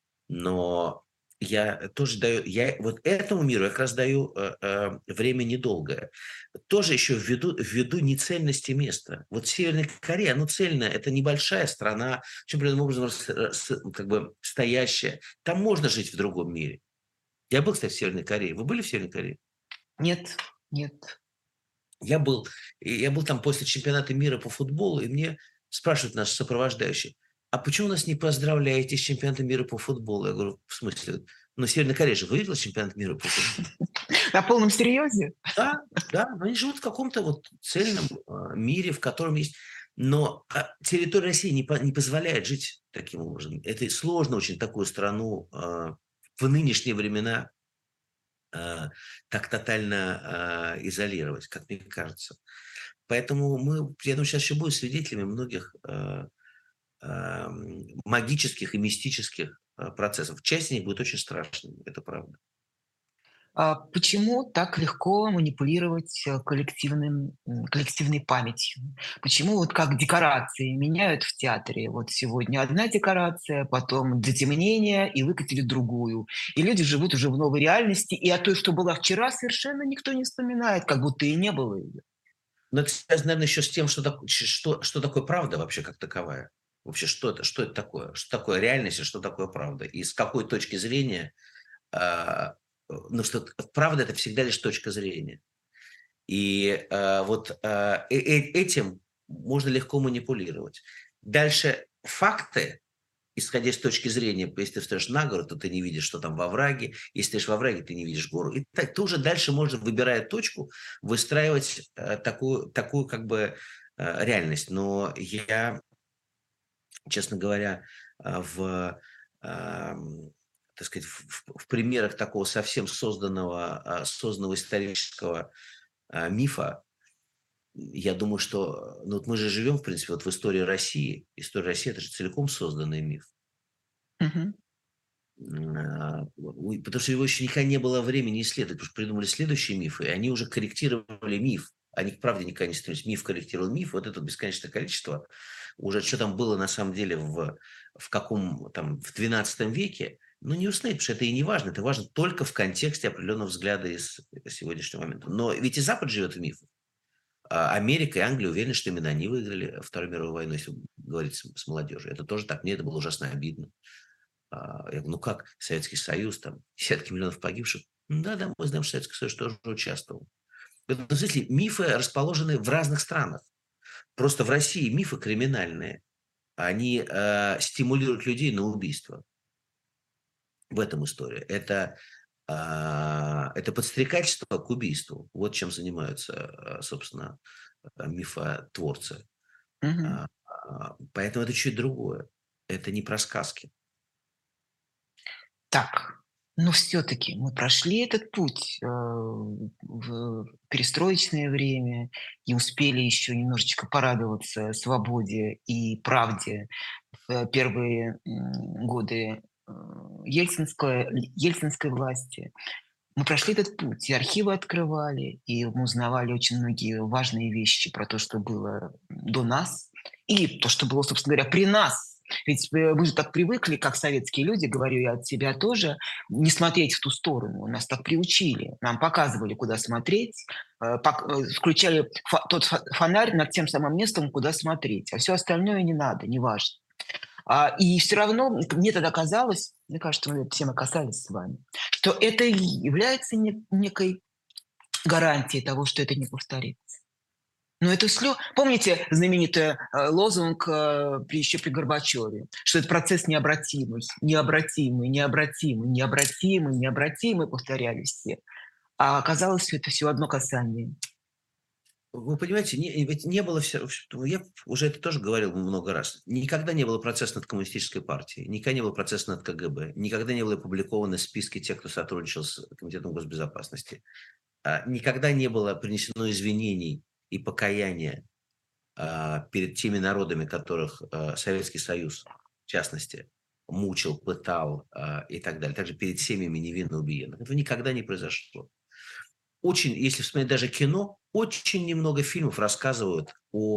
Но я тоже даю, я вот этому миру я как раз даю время недолгое. Тоже еще ввиду нецельности места. Вот Северная Корея, оно цельное, это небольшая страна, очень определенным образом как бы стоящая. Там можно жить в другом мире. Я был, кстати, в Северной Корее. Вы были в Северной Корее? Нет, нет. Я был, я был там после чемпионата мира по футболу, и мне спрашивают наши сопровождающие, а почему нас не поздравляете с чемпионатом мира по футболу? Я говорю, в смысле? Ну, Северная Корея же выиграла чемпионат мира по футболу. На полном серьезе? Да, да, но они живут в каком-то вот цельном мире, в котором есть... Но территория России не позволяет жить таким образом. Это сложно очень такую страну в нынешние времена так тотально изолировать, как мне кажется. Поэтому мы, я думаю, сейчас еще будем свидетелями многих магических и мистических процессов. Часть из них будет очень страшной, это правда. Почему так легко манипулировать коллективной памятью? Почему вот как декорации меняют в театре? Вот сегодня одна декорация, потом затемнение, и выкатили другую. И люди живут уже в новой реальности, и о той, что была вчера, совершенно никто не вспоминает, как будто и не было ее. Но это связано, наверное, еще с тем, что такое правда вообще как таковая. Вообще, что это такое? Что такое реальность и что такое правда? И с какой точки зрения, ну, что правда – это всегда лишь точка зрения. И этим можно легко манипулировать. Дальше факты, исходя с точки зрения, если ты встаешь на гору, то ты не видишь, что там во враге. Если ты стоишь во враге, ты не видишь гору. И так, ты уже дальше можно, выбирая точку, выстраивать такую как бы реальность. Но я, честно говоря, в, так сказать, в примерах такого совсем созданного исторического мифа, я думаю, что ну, вот мы же живем, в принципе, вот в истории России. История России – это же целиком созданный миф. Мгм. Потому что его еще никогда не было времени исследовать, потому что придумали следующие мифы, и они уже корректировали миф. Они к правде никогда не стремились. Миф корректировал миф. Вот это бесконечное количество. Уже что там было на самом деле в каком там в XII веке, ну не узнать, потому что это и не важно. Это важно только в контексте определенного взгляда из сегодняшнего момента. Но ведь и Запад живет в мифах. Америка и Англия уверены, что именно они выиграли Вторую мировую войну, если говорить с молодежью. Это тоже так. Мне это было ужасно обидно. Я говорю, ну как, Советский Союз, там, десятки миллионов погибших. Ну да, мы знаем, что Советский Союз тоже участвовал. В этом смысле мифы расположены в разных странах. Просто в России мифы криминальные, они стимулируют людей на убийство. В этом история. Это подстрекательство к убийству. Вот чем занимаются, собственно, мифотворцы. Мгм. Поэтому это чуть другое. Это не про сказки. Так, но все-таки мы прошли этот путь в перестроечное время и успели еще немножечко порадоваться свободе и правде в первые годы ельцинской власти. Мы прошли этот путь, и архивы открывали, и мы узнавали очень многие важные вещи про то, что было до нас, и то, что было, собственно говоря, при нас. Ведь мы же так привыкли, как советские люди, говорю я от себя тоже, не смотреть в ту сторону. Нас так приучили. Нам показывали, куда смотреть, включали тот фонарь над тем самым местом, куда смотреть. А все остальное не надо, не важно. И все равно мне тогда казалось, мне кажется, мы этой темы касались с вами, что это и является некой гарантией того, что это не повторится. Но это помните знаменитый лозунг еще при Горбачеве, что это процесс необратимый, необратимый, необратимый, необратимый, необратимый, повторяли все. А оказалось, что это всего одно касание. Вы понимаете, ведь не было все, я уже это тоже говорил много раз, никогда не было процесса над коммунистической партией, никогда не было процесса над КГБ, никогда не было опубликованы списки тех, кто сотрудничал с Комитетом госбезопасности, никогда не было принесено извинений и покаяния перед теми народами, которых Советский Союз, в частности, мучил, пытал и так далее, также перед семьями невинно убиенных. Этого никогда не произошло. Очень, если вспомнить даже кино, очень немного фильмов рассказывают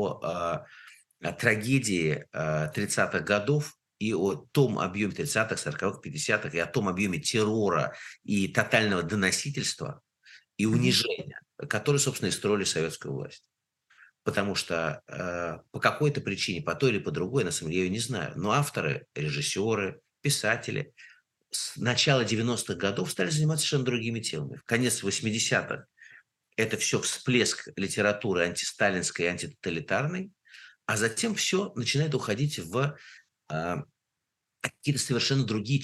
о трагедии 30-х годов и о том объеме 30-х, 40-х, 50-х, и о том объеме террора и тотального доносительства и Мгм. унижения, которые, собственно, и строили советскую власть. Потому что по какой-то причине, по той или по другой, на самом деле, я ее не знаю, но авторы, режиссеры, писатели с начала 90-х годов стали заниматься совершенно другими темами. В конец 80-х это все всплеск литературы антисталинской и антитоталитарной, а затем все начинает уходить в а, какие-то совершенно другие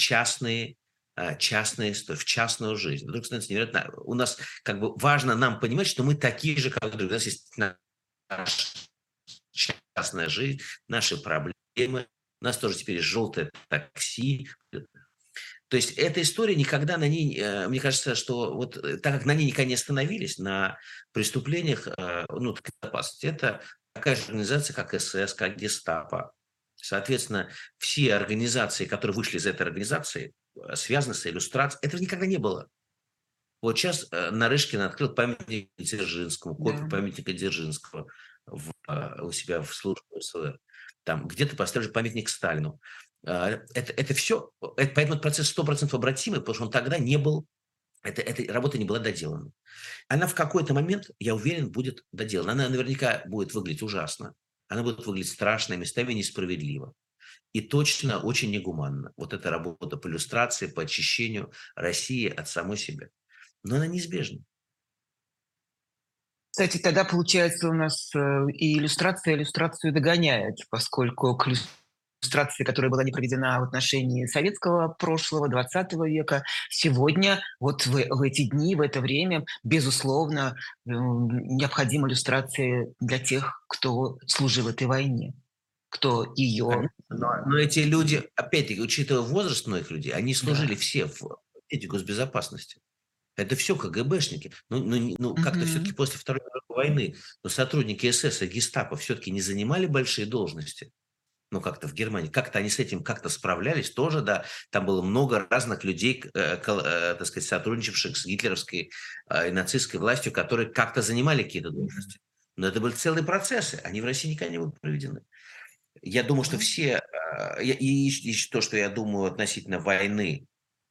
частные истории, в частную жизнь. Вдруг становится невероятно. У нас как бы важно нам понимать, что мы такие же, как другие. У нас есть наша частная жизнь, наши проблемы. У нас тоже теперь есть желтое такси. То есть эта история никогда на ней, мне кажется, что вот так как на ней никогда не остановились, на преступлениях, ну, безопасности, это такая же организация, как СС, как Гестапо. Соответственно, все организации, которые вышли из этой организации, связаны с иллюстрацией, этого никогда не было. Вот сейчас Нарышкин открыл памятник Дзержинскому, Да. копию памятника Дзержинского у себя в службе СВР. Там где-то поставили памятник Сталину. Это все, поэтому этот процесс 100% обратимый, потому что он тогда не был, эта работа не была доделана. Она в какой-то момент, я уверен, будет доделана. Она наверняка будет выглядеть ужасно. Она будет выглядеть страшно, местами несправедливо. И точно очень негуманно. Вот эта работа по иллюстрации, по очищению России от самой себя. Но она неизбежна. Кстати, тогда получается у нас, и иллюстрация иллюстрацию догоняет, поскольку к иллюстрации, которая была не проведена в отношении советского прошлого, 20 века, сегодня, вот в эти дни, в это время, безусловно, необходимы иллюстрации для тех, кто служил в этой войне, кто ее... Конечно, но эти люди, опять-таки, учитывая возраст многих людей, они служили Да. все в Комитете госбезопасности. Это все КГБшники. Как-то все-таки Мгм. после Второй мировой войны сотрудники СС и гестапо все-таки не занимали большие должности. Ну, как-то в Германии. Как-то они с этим как-то справлялись. Тоже, да, там было много разных людей, так сказать, сотрудничавших с гитлеровской и нацистской властью, которые как-то занимали какие-то должности. Но это были целые процессы. Они в России никогда не будут проведены. Я думаю, что Да. все, то, что я думаю относительно войны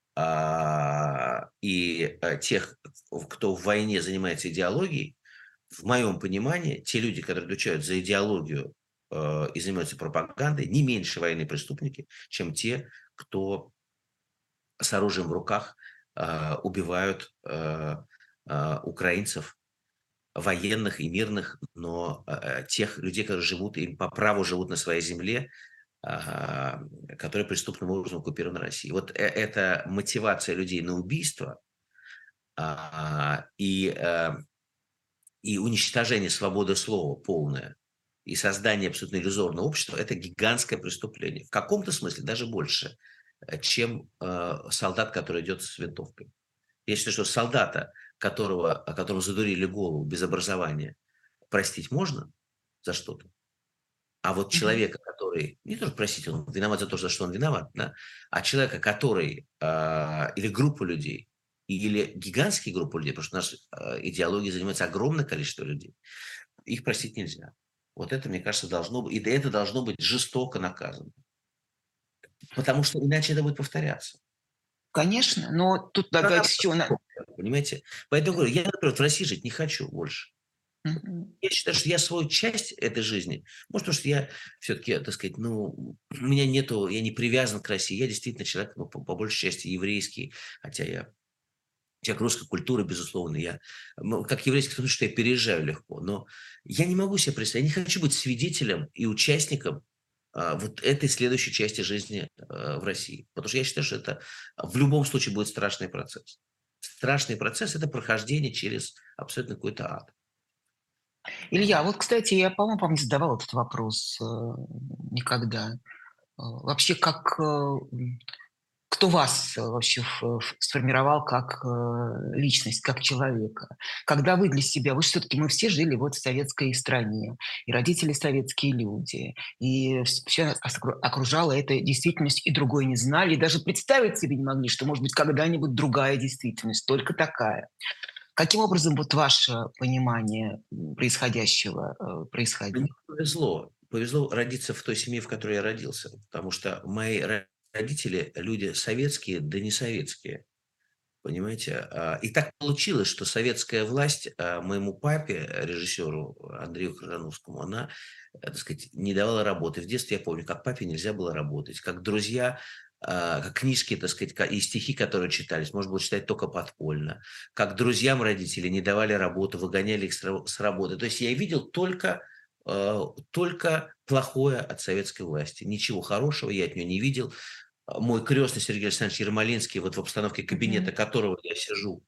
и тех, кто в войне занимается идеологией, в моем понимании, те люди, которые отвечают за идеологию и занимаются пропагандой, не меньше военные преступники, чем те, кто с оружием в руках убивают украинцев, военных и мирных, но тех людей, которые живут и по праву живут на своей земле, а, которые преступным образом оккупированы Россией. Вот эта мотивация людей на убийство а, и, э, и уничтожение свободы слова полное, и создание абсолютно иллюзорного общества – это гигантское преступление. В каком-то смысле даже больше, чем солдат, который идет с винтовкой. Я считаю, что солдата, которому задурили голову без образования, простить можно за что-то. А вот Мгм. человека, который, не только, простите, он виноват за то, за что он виноват, да, а человека, который, или группу людей, или гигантские группы людей, потому что наша идеология занимается огромное количество людей, их простить нельзя. Вот это, мне кажется, должно быть, и это должно быть жестоко наказано. Потому что иначе это будет повторяться. Конечно, но тут Но она давайте будет еще понимаете? Поэтому говорю, я, например, в России жить не хочу больше. Мгм. Я считаю, что я свою часть этой жизни, может, потому что я все-таки, так сказать, у меня нету, я не привязан к России, я действительно человек, по большей части еврейский, хотя я человек русской культуры, безусловно, как еврейский, потому что я переезжаю легко, но я не могу себе представить, я не хочу быть свидетелем и участником вот этой следующей части жизни в России, потому что я считаю, что это в любом случае будет страшный процесс. Страшный процесс – это прохождение через абсолютно какой-то ад. Илья, вот, кстати, я, по-моему, вам не задавал этот вопрос никогда. Вообще, кто вас вообще сформировал как личность, как человека? Когда вы для себя, вы все-таки, мы все жили вот в советской стране, и родители советские люди, и все нас окружала эта действительность, и другой не знали, и даже представить себе не могли, что может быть когда-нибудь другая действительность, только такая. Каким образом вот ваше понимание происходящего Мне происходило? повезло. Повезло родиться в той семье, в которой я родился, потому что мои родители – люди советские, да не советские, понимаете? И так получилось, что советская власть моему папе, режиссеру Андрею Крыжановскому, она, так сказать, не давала работы. В детстве я помню, как папе нельзя было работать, как друзья, как книжки, так сказать, и стихи, которые читались, можно было читать только подпольно, как друзьям родители не давали работу, выгоняли их с работы. То есть я видел только плохое от советской власти. Ничего хорошего я от нее не видел. Мой крестный Сергей Александрович Ермолинский, вот в обстановке кабинета Мгм. которого я сижу,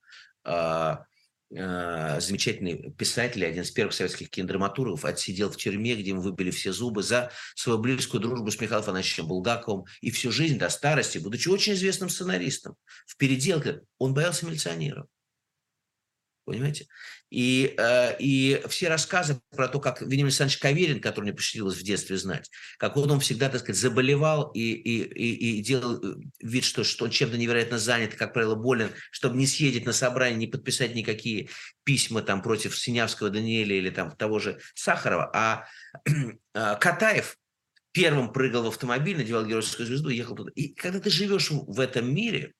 замечательный писатель, один из первых советских кинодраматургов, отсидел в тюрьме, где ему выбили все зубы за свою близкую дружбу с Михаилом Афанасьевичем Булгаковым. И всю жизнь до старости, будучи очень известным сценаристом, в переделке он боялся милиционеров. Понимаете? И все рассказы про то, как Вениамин Александрович Каверин, который мне посчастливилось в детстве знать, как он всегда, так сказать, заболевал и делал вид, что он чем-то невероятно занят, как правило, болен, чтобы не съездить на собрание, не подписать никакие письма там против Синявского Даниэля или там того же Сахарова. Катаев первым прыгал в автомобиль, надевал геройскую звезду и ехал туда. И когда ты живешь в этом мире,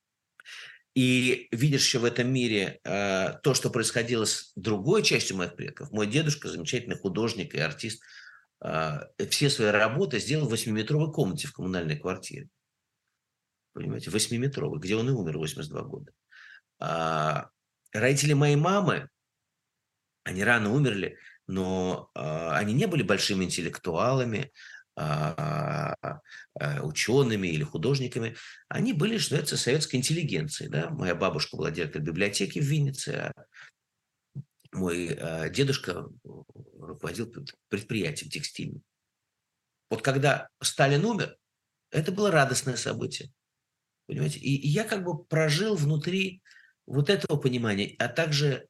и видишь еще в этом мире то, что происходило с другой частью моих предков. Мой дедушка, замечательный художник и артист, все свои работы сделал в 8-метровой комнате в коммунальной квартире. Понимаете, 8-метровой, где он и умер в 82 года. Родители моей мамы, они рано умерли, но они не были большими интеллектуалами, учеными или художниками. Они были, что называется, советской интеллигенцией. Да? Моя бабушка была директором библиотеки в Виннице, а мой дедушка руководил предприятием текстильным. Вот когда Сталин умер, это было радостное событие. Понимаете? И я как бы прожил внутри вот этого понимания, а также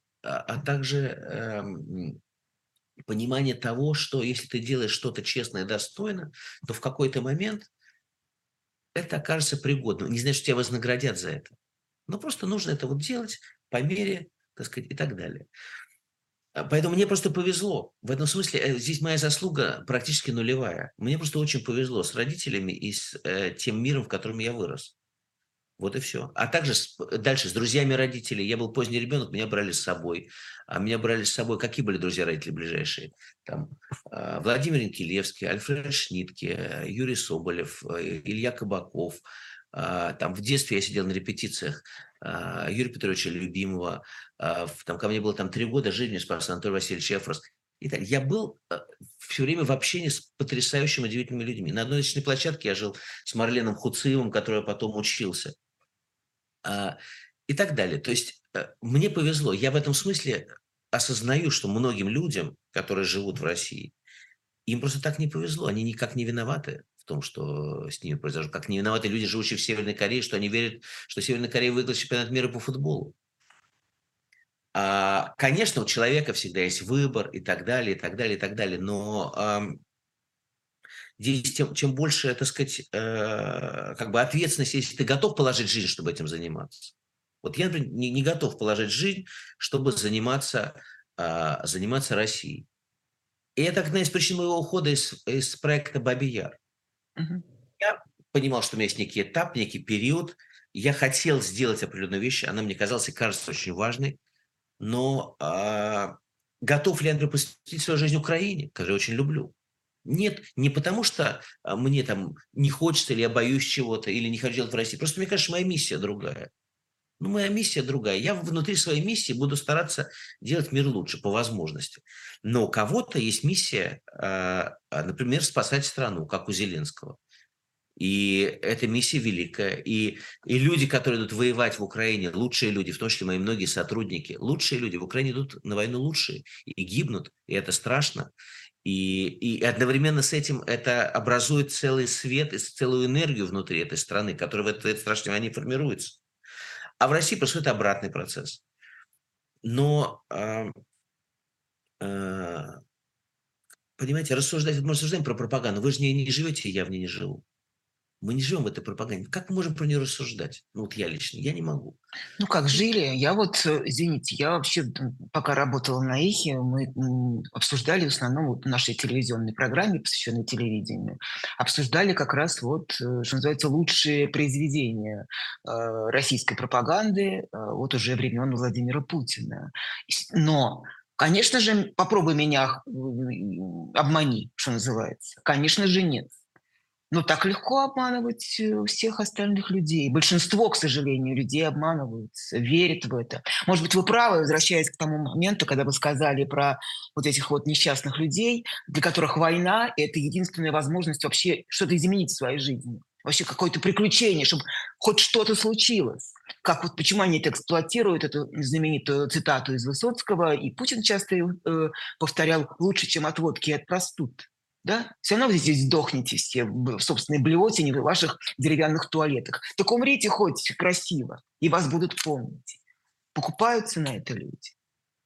понимание того, что если ты делаешь что-то честно и достойно, то в какой-то момент это окажется пригодным. Не значит, что тебя вознаградят за это. Но просто нужно это вот делать по мере, так сказать, и так далее. Поэтому мне просто повезло. В этом смысле здесь моя заслуга практически нулевая. Мне просто очень повезло с родителями и с тем миром, в котором я вырос. Вот и все. А также дальше с друзьями родителей. Я был поздний ребенок, меня брали с собой. А меня брали с собой, какие были друзья родителей ближайшие? Там, Владимир Инкилевский, Альфред Шнитке, Юрий Соболев, Илья Кабаков. Там в детстве я сидел на репетициях Юрия Петровича Любимого. Там, ко мне было 3 года, жизнь мне спас Анатолий Васильевич Эфрос. И так, я был все время в общении с потрясающими, удивительными людьми. На одной личной площадке я жил с Марленом Хуциевым, который потом учился. И так далее. То есть мне повезло. Я в этом смысле осознаю, что многим людям, которые живут в России, им просто так не повезло. Они никак не виноваты в том, что с ними произошло. Как не виноваты люди, живущие в Северной Корее, что они верят, что Северная Корея выиграет чемпионат мира по футболу. Конечно, у человека всегда есть выбор и так далее, и так далее, и так далее. Но здесь чем больше, так сказать, как бы ответственность, если ты готов положить жизнь, чтобы этим заниматься. Вот я, например, не готов положить жизнь, чтобы заниматься Россией. И это одна из причин моего ухода из проекта «Бабий Яр». Мгм. Я понимал, что у меня есть некий этап, некий период. Я хотел сделать определенную вещь, она мне казалась и кажется очень важной. Но готов ли я, например, посвятить свою жизнь Украине, которую я очень люблю? Нет, не потому что мне там не хочется, или я боюсь чего-то, или не хочу делать в России. Просто мне кажется, моя миссия другая. Ну, моя миссия другая. Я внутри своей миссии буду стараться делать мир лучше по возможности. Но у кого-то есть миссия, например, спасать страну, как у Зеленского. И эта миссия великая. И люди, которые идут воевать в Украине, лучшие люди, в том числе мои многие сотрудники, лучшие люди в Украине идут на войну лучшие и гибнут, и это страшно. И одновременно с этим это образует целый свет и целую энергию внутри этой страны, которая в этой страшной войне формируется. А в России происходит обратный процесс. Но, понимаете, рассуждать, мы рассуждаем про пропаганду. Вы же не живете, я в ней не живу. Мы не живем в этой пропаганде. Как мы можем про нее рассуждать? Ну, вот я лично, я не могу. Ну, как жили? Я вот, извините, я вообще, пока работала на «Эхе», мы обсуждали в основном вот в нашей телевизионной программе, посвященной телевидению, обсуждали как раз вот, что называется, лучшие произведения российской пропаганды вот уже времен Владимира Путина. Но, конечно же, попробуй меня обмани, что называется. Конечно же, нет. Но так легко обманывать всех остальных людей. Большинство, к сожалению, людей обманываются, верят в это. Может быть, вы правы, возвращаясь к тому моменту, когда вы сказали про вот этих вот несчастных людей, для которых война– это единственная возможность вообще что-то изменить в своей жизни. Вообще какое-то приключение, чтобы хоть что-то случилось. Как вот почему они это эксплуатируют, эту знаменитую цитату из Высоцкого, и Путин часто повторял: «Лучше, чем от водки и от простуд». Да? Все равно вы здесь сдохнете все в собственной блевотине, в ваших деревянных туалетах. Так умрите хоть красиво, и вас будут помнить. Покупаются на это люди.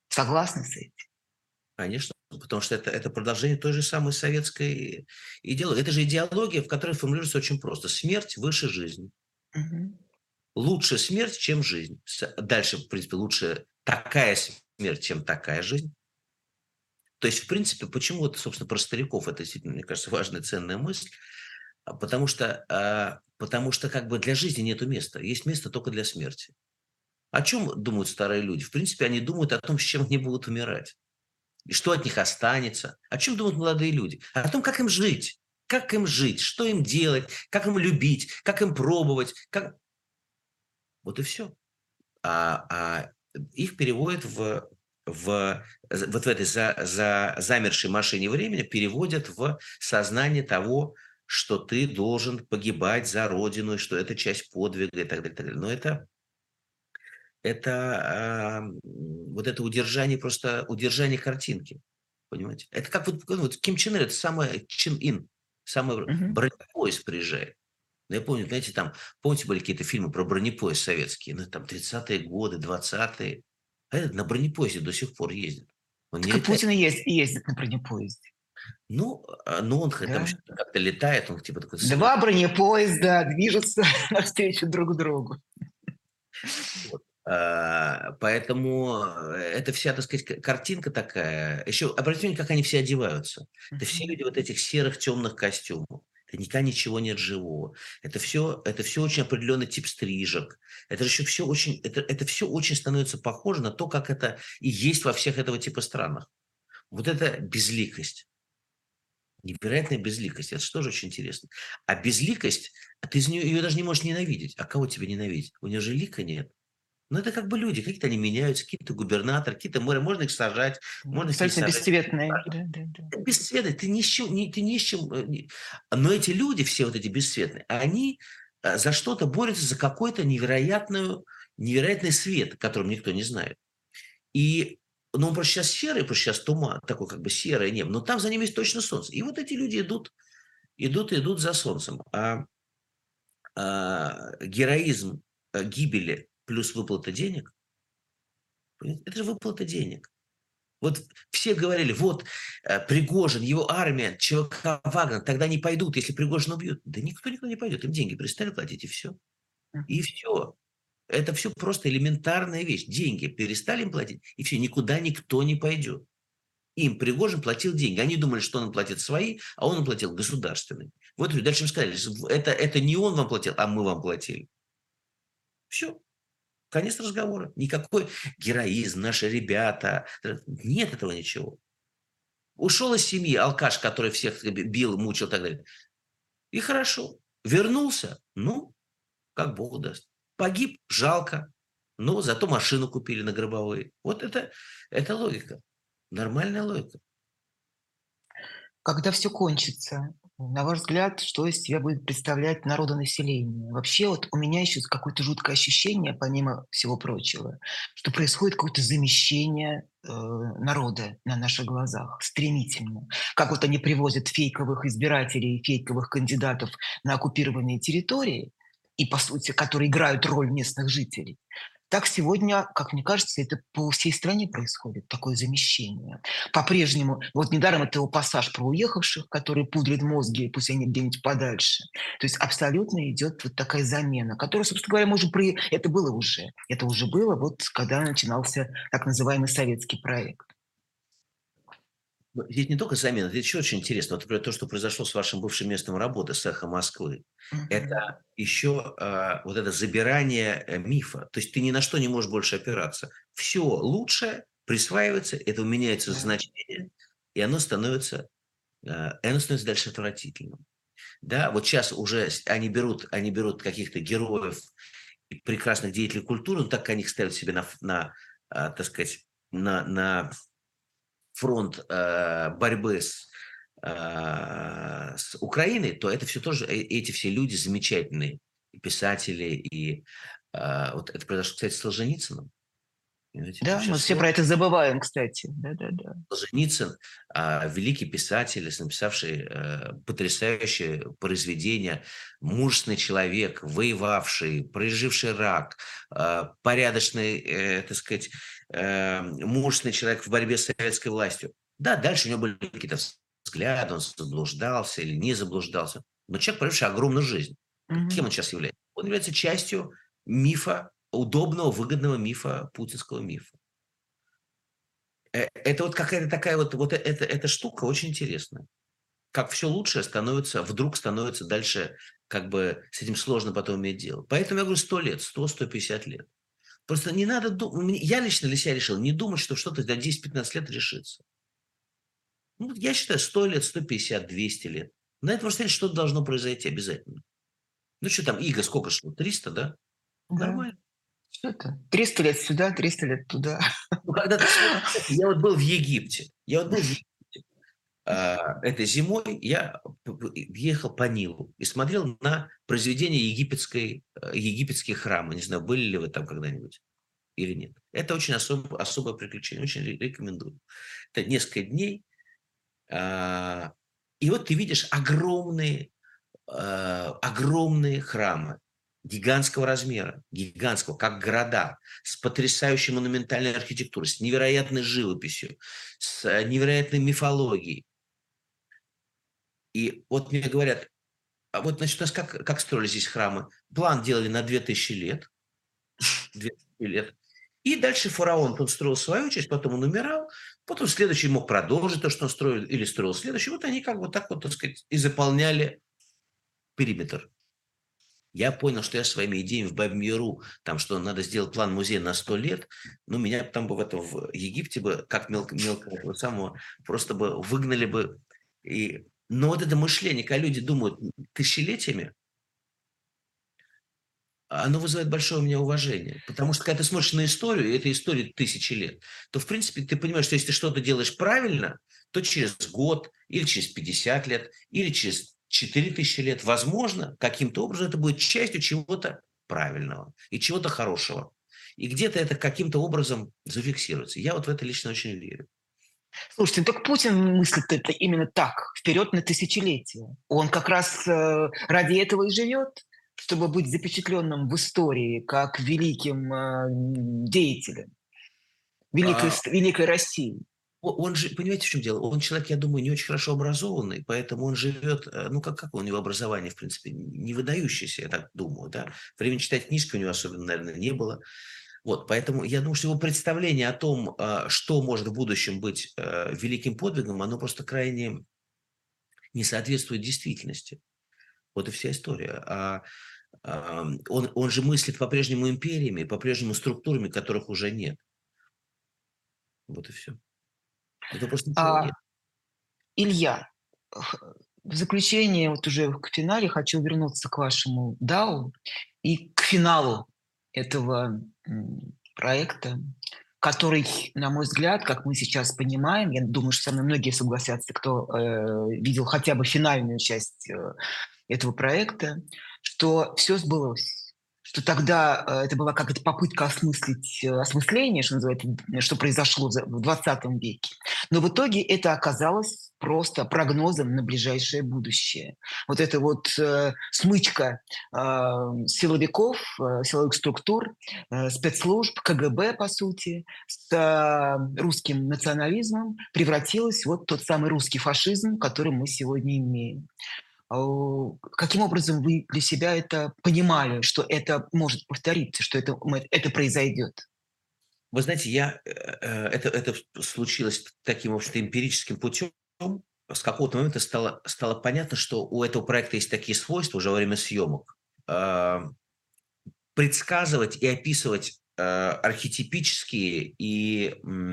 Согласны с этим? Конечно, потому что это продолжение той же самой советской идеологии. Это же идеология, в которой формулируется очень просто. Смерть выше жизни. Мгм. Лучше смерть, чем жизнь. Дальше, в принципе, лучше такая смерть, чем такая жизнь. То есть, в принципе, почему вот, собственно, про стариков это действительно, мне кажется, важная, ценная мысль. Потому что как бы для жизни нету места. Есть место только для смерти. О чем думают старые люди? В принципе, они думают о том, с чем они будут умирать. И что от них останется. О чем думают молодые люди? О том, как им жить. Как им жить, что им делать, как им любить, как им пробовать. Вот и все. А их переводят вот в этой замершей машине времени, переводят в сознание того, что ты должен погибать за родину, и что это часть подвига и так далее, так далее. Но вот это удержание, просто удержание картинки, понимаете? Это как вот Ким Чен Ир, это самое Чен Ин, самый Мгм. бронепоезд приезжает. Ну, я помню, знаете, там, помните, были какие-то фильмы про бронепоезд советские, ну, там, 30-е годы, 20-е. А этот на бронепоезде до сих пор ездит. Он не Так и летает. Путин ездит на бронепоезде, Ну, он там да? что-то как-то летает, он типа такой Два бронепоезда движутся навстречу друг другу. вот. Поэтому это вся, так сказать, картинка такая. Еще обратите внимание, как они все одеваются. Это все Мгм. люди вот этих серых темных костюмов. Это никогда ничего нет живого. Это все очень определенный тип стрижек. Это же еще все очень, это все очень становится похоже на то, как это и есть во всех этого типа странах. Вот это безликость. Невероятная безликость. Это же тоже очень интересно. А безликость, ты из нее, ее даже не можешь ненавидеть. А кого тебе ненавидеть? У нее же лика нет. Ну, это как бы люди, какие-то они меняются, какие-то губернаторы, какие-то мэры, можно их сажать, можно их не Абсолютно сажать. бесцветные. Да, да, да. Бесцветные, ты ни с чем, ты ни с чем. Но эти люди, все вот эти бесцветные, они за что-то борются, за какой-то невероятный свет, которым никто не знает. И, ну, он просто сейчас серый, просто сейчас туман, такой как бы серое небо, но там за ними есть точно солнце. И вот эти люди идут за солнцем. Героизм гибели плюс выплата денег, понимаете, это же выплата денег. Вот все говорили, вот Пригожин, его армия, ЧВК Вагнер, тогда не пойдут, если Пригожина убьют. Да никто никуда не пойдет, им деньги перестали платить, и все. И Мгм. все. Это все просто элементарная вещь. Деньги перестали им платить, и все, никуда никто не пойдет. Им Пригожин платил деньги. Они думали, что он платит свои, а он им платил государственные. Вот дальше им сказали, это не он вам платил, а мы вам платили. Все. Конец разговора. Никакой героизм, наши ребята. Нет этого ничего. Ушел из семьи алкаш, который всех бил, мучил и так далее. И хорошо. Вернулся, ну, как Бог даст. Погиб, жалко, но зато машину купили на гробовые. Вот это логика. Нормальная логика. Когда все кончится, на ваш взгляд, что из себя будет представлять народонаселение? Вообще, вот у меня еще какое-то жуткое ощущение, помимо всего прочего, что происходит какое-то замещение народа на наших глазах стремительно. Как вот они привозят фейковых избирателей, фейковых кандидатов на оккупированные территории, и, по сути, которые играют роль местных жителей. Так сегодня, как мне кажется, это по всей стране происходит, такое замещение. По-прежнему, вот недаром это его пассаж про уехавших, которые пудрят мозги, пусть они где-нибудь подальше. То есть абсолютно идет вот такая замена, которая, собственно говоря, это было уже. Это уже было, вот когда начинался так называемый советский проект. Ну, здесь не только замена, здесь еще очень интересно. Вот, например, то, что произошло с вашим бывшим местом работы, с «Эхо Москвы», Мгм. это еще вот это забирание мифа. То есть ты ни на что не можешь больше опираться. Все лучшее присваивается, это меняется Да. значение, и оно становится дальше отвратительным. Да, вот сейчас уже они берут каких-то героев и прекрасных деятелей культуры, но так как они их ставят себе так сказать, на фронт борьбы с Украиной, то это все тоже, эти все люди замечательные, и писатели, и вот это произошло, кстати, с Солженицыным. Понимаете? Да, Очень мы все сложно. про это забываем, кстати. Да-да-да. Солженицын, великий писатель, написавший потрясающее произведение, мужественный человек, воевавший, переживший рак, порядочный, так сказать, мужественный человек в борьбе с советской властью. Да, дальше у него были какие-то взгляды, он заблуждался или не заблуждался, но человек, проживший огромную жизнь. Кем Мгм. он сейчас является? Он является частью мифа, удобного, выгодного мифа, путинского мифа. Это вот какая-то такая вот эта штука очень интересная. Как все лучшее вдруг становится дальше, как бы с этим сложно потом иметь дело. Поэтому я говорю 100 лет, 100-150 лет. Просто не надо думать, я лично для себя решил, не думать, что что-то за 10-15 лет решится. Ну, вот я считаю, 100 лет, 150, 200 лет. На этом что что-то должно произойти обязательно. Ну, что там, иго сколько шло? 300, да? Да. Нормально. Что это? 300 лет сюда, 300 лет туда. Ну, когда ты смотришь, кстати, я вот был в Египте. Этой зимой я ехал по Нилу и смотрел на произведения египетские храмы. Не знаю, были ли вы там когда-нибудь или нет. Это очень особое приключение, очень рекомендую. Это несколько дней. а, И вот ты видишь огромные храмы гигантского размера, гигантского, как города, с потрясающей монументальной архитектурой, с невероятной живописью, с невероятной мифологией. И вот мне говорят, а вот, значит, у нас как строили здесь храмы? План делали на 2000 лет, 2000 лет. И дальше фараон, он строил свою часть, потом он умирал, потом следующий мог продолжить то, что он строил, или строил следующий. Вот они как бы так вот, так сказать, и заполняли периметр. Я понял, что я своими идеями в Бабьем Яру, там, что надо сделать план музея на 100 лет, ну, меня там бы в Египте бы, как мелко этого самого, просто бы выгнали бы. Но вот это мышление, когда люди думают тысячелетиями, оно вызывает большое у меня уважение. Потому что, когда ты смотришь на историю, и эта история тысячи лет, то, в принципе, ты понимаешь, что если ты что-то делаешь правильно, то через год, или через 50 лет, или через 4000 лет, возможно, каким-то образом это будет частью чего-то правильного и чего-то хорошего. И где-то это каким-то образом зафиксируется. Я вот в это лично очень верю. Слушайте, ну так Путин мыслит это именно так, вперед на тысячелетие. Он как раз ради этого и живет, чтобы быть запечатленным в истории как великим деятелем А, великой России. Он же, понимаете, в чем дело? Он человек, я думаю, не очень хорошо образованный, поэтому он живет, ну, как у него образование, в принципе, не выдающееся, я так думаю, да. Времени читать книжки у него особенно, наверное, не было. Вот, поэтому я думаю, что его представление о том, что может в будущем быть великим подвигом, оно просто крайне не соответствует действительности. Вот и вся история. Он же мыслит по-прежнему империями, по-прежнему структурами, которых уже нет. Вот и все. Это просто ничего А, нет. Илья, х- в заключение, вот уже к финале, хочу вернуться к вашему DAO и к финалу этого проекта, который, на мой взгляд, как мы сейчас понимаем, я думаю, что со мной многие согласятся, кто видел хотя бы финальную часть этого проекта, что все сбылось. Что тогда это была какая-то попытка осмыслить осмысление, что называется, что произошло в 20 веке. Но в итоге это оказалось просто прогнозом на ближайшее будущее. Вот эта вот смычка силовиков, силовых структур, спецслужб, КГБ, по сути, с русским национализмом превратилась в вот тот самый русский фашизм, который мы сегодня имеем. Каким образом вы для себя это понимали, что это может повториться, что это произойдет? Вы знаете, это случилось таким, в общем-то, эмпирическим путем. С какого-то момента стало понятно, что у этого проекта есть такие свойства уже во время съемок. А, Предсказывать и описывать архетипические и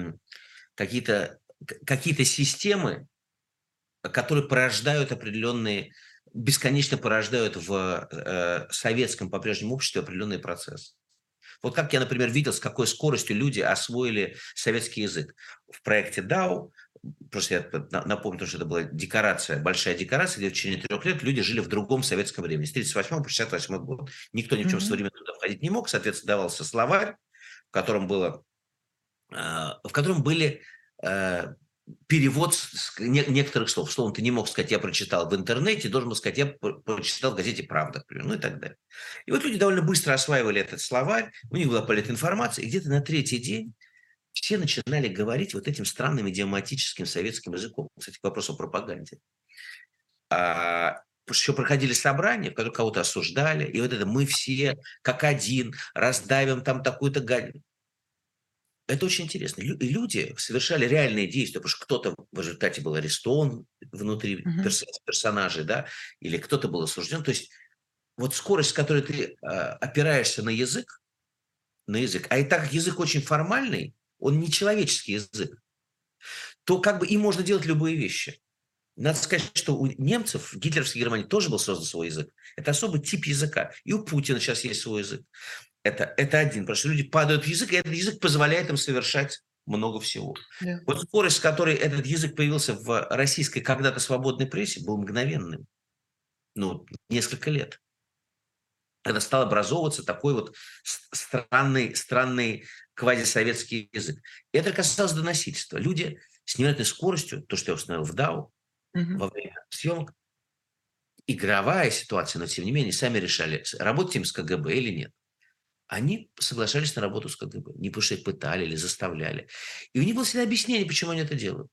какие-то системы, которые бесконечно порождают в советском по-прежнему обществе определенные процессы. Вот как я, например, видел, с какой скоростью люди освоили советский язык. В проекте DAO, просто я напомню, что это была большая декорация, где в течение 3 лет люди жили в другом советском времени, с 1938 по 1968 год. Никто ни в чем Мгм. современном туда входить не мог, соответственно, давался словарь, в котором было в котором были перевод некоторых слов. Словом, ты не мог сказать, я прочитал в интернете, должен был сказать, я прочитал в газете «Правда», например, ну и так далее. И вот люди довольно быстро осваивали этот словарь, у них была политинформация, и где-то на третий день все начинали говорить вот этим странным идиоматическим советским языком. Кстати, к вопросу о пропаганде. Еще проходили собрания, в которых кого-то осуждали, и вот это мы все как один раздавим там такую-то гадину. Это очень интересно. Люди совершали реальные действия, потому что кто-то в результате был арестован внутри Мгм. персонажей, да, или кто-то был осужден. То есть вот скорость, с которой ты опираешься на язык, а и так как язык очень формальный, он не человеческий язык, то как бы им можно делать любые вещи. Надо сказать, что у немцев в гитлеровской Германии тоже был создан свой язык. Это особый тип языка. И у Путина сейчас есть свой язык. Это один, потому что люди падают в язык, и этот язык позволяет им совершать много всего. Да. Вот скорость, с которой этот язык появился в российской когда-то свободной прессе, был мгновенным. Ну, несколько лет. Когда стал образовываться такой вот странный квазисоветский язык. И это касалось доносительства. Люди с невероятной скоростью, то, что я установил в ДАО, Мгм. во время съемок, игровая ситуация, но тем не менее сами решали, работать им с КГБ или нет. Они соглашались на работу с КГБ. Не потому что их пытали или заставляли. И у них было всегда объяснение, почему они это делают.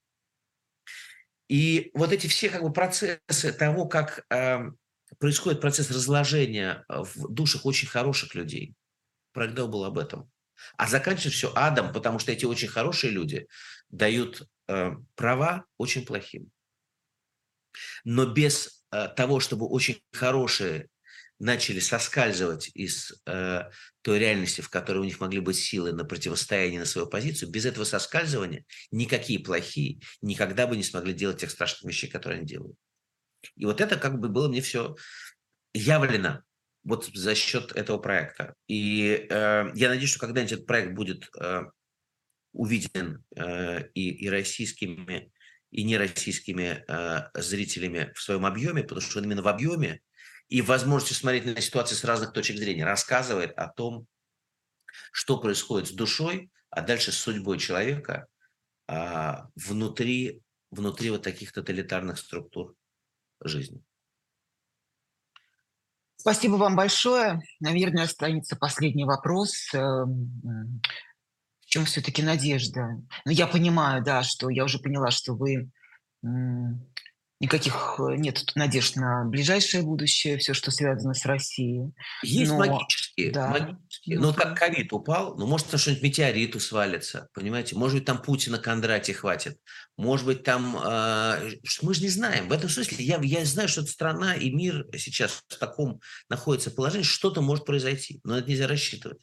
И вот эти все как бы процессы того, как происходит процесс разложения в душах очень хороших людей. Проект был об этом. А заканчивается все адом, потому что эти очень хорошие люди дают права очень плохим. Но без того, чтобы очень хорошие начали соскальзывать из той реальности, в которой у них могли быть силы на противостояние, на свою позицию, без этого соскальзывания никакие плохие никогда бы не смогли делать тех страшных вещей, которые они делают. И вот это как бы было мне все явлено вот за счет этого проекта. И я надеюсь, что когда-нибудь этот проект будет увиден и российскими, и нероссийскими зрителями в своем объеме, потому что он именно в объеме и возможностью смотреть на ситуацию с разных точек зрения рассказывает о том, что происходит с душой, а дальше с судьбой человека внутри вот таких тоталитарных структур жизни. Спасибо вам большое. Наверное, останется последний вопрос. В чем все-таки надежда? Ну, я понимаю, да, что я уже поняла, что вы никаких нет тут надежд на ближайшее будущее, все, что связано с Россией. Есть Но магические, да, магические. Ну, вот как ну-ка. ковид упал, ну, может, там что-нибудь метеориту свалится, понимаете? Может быть, там Путина Кондратья хватит. Может быть, там... мы же не знаем. В этом смысле я знаю, что эта страна и мир сейчас в таком находится положении, что-то может произойти. Но это нельзя рассчитывать.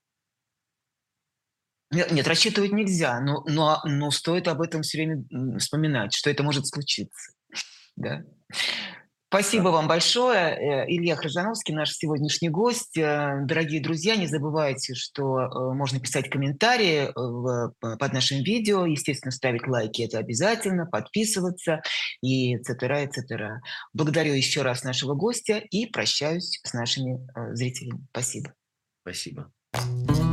Нет, рассчитывать нельзя, но стоит об этом все время вспоминать, что это может случиться. Да. Да. Спасибо вам большое. Илья Хржановский, наш сегодняшний гость. Дорогие друзья, не забывайте, что можно писать комментарии под нашим видео, естественно, ставить лайки, это обязательно, подписываться и etc., etc. Благодарю еще раз нашего гостя и прощаюсь с нашими зрителями. Спасибо. Спасибо.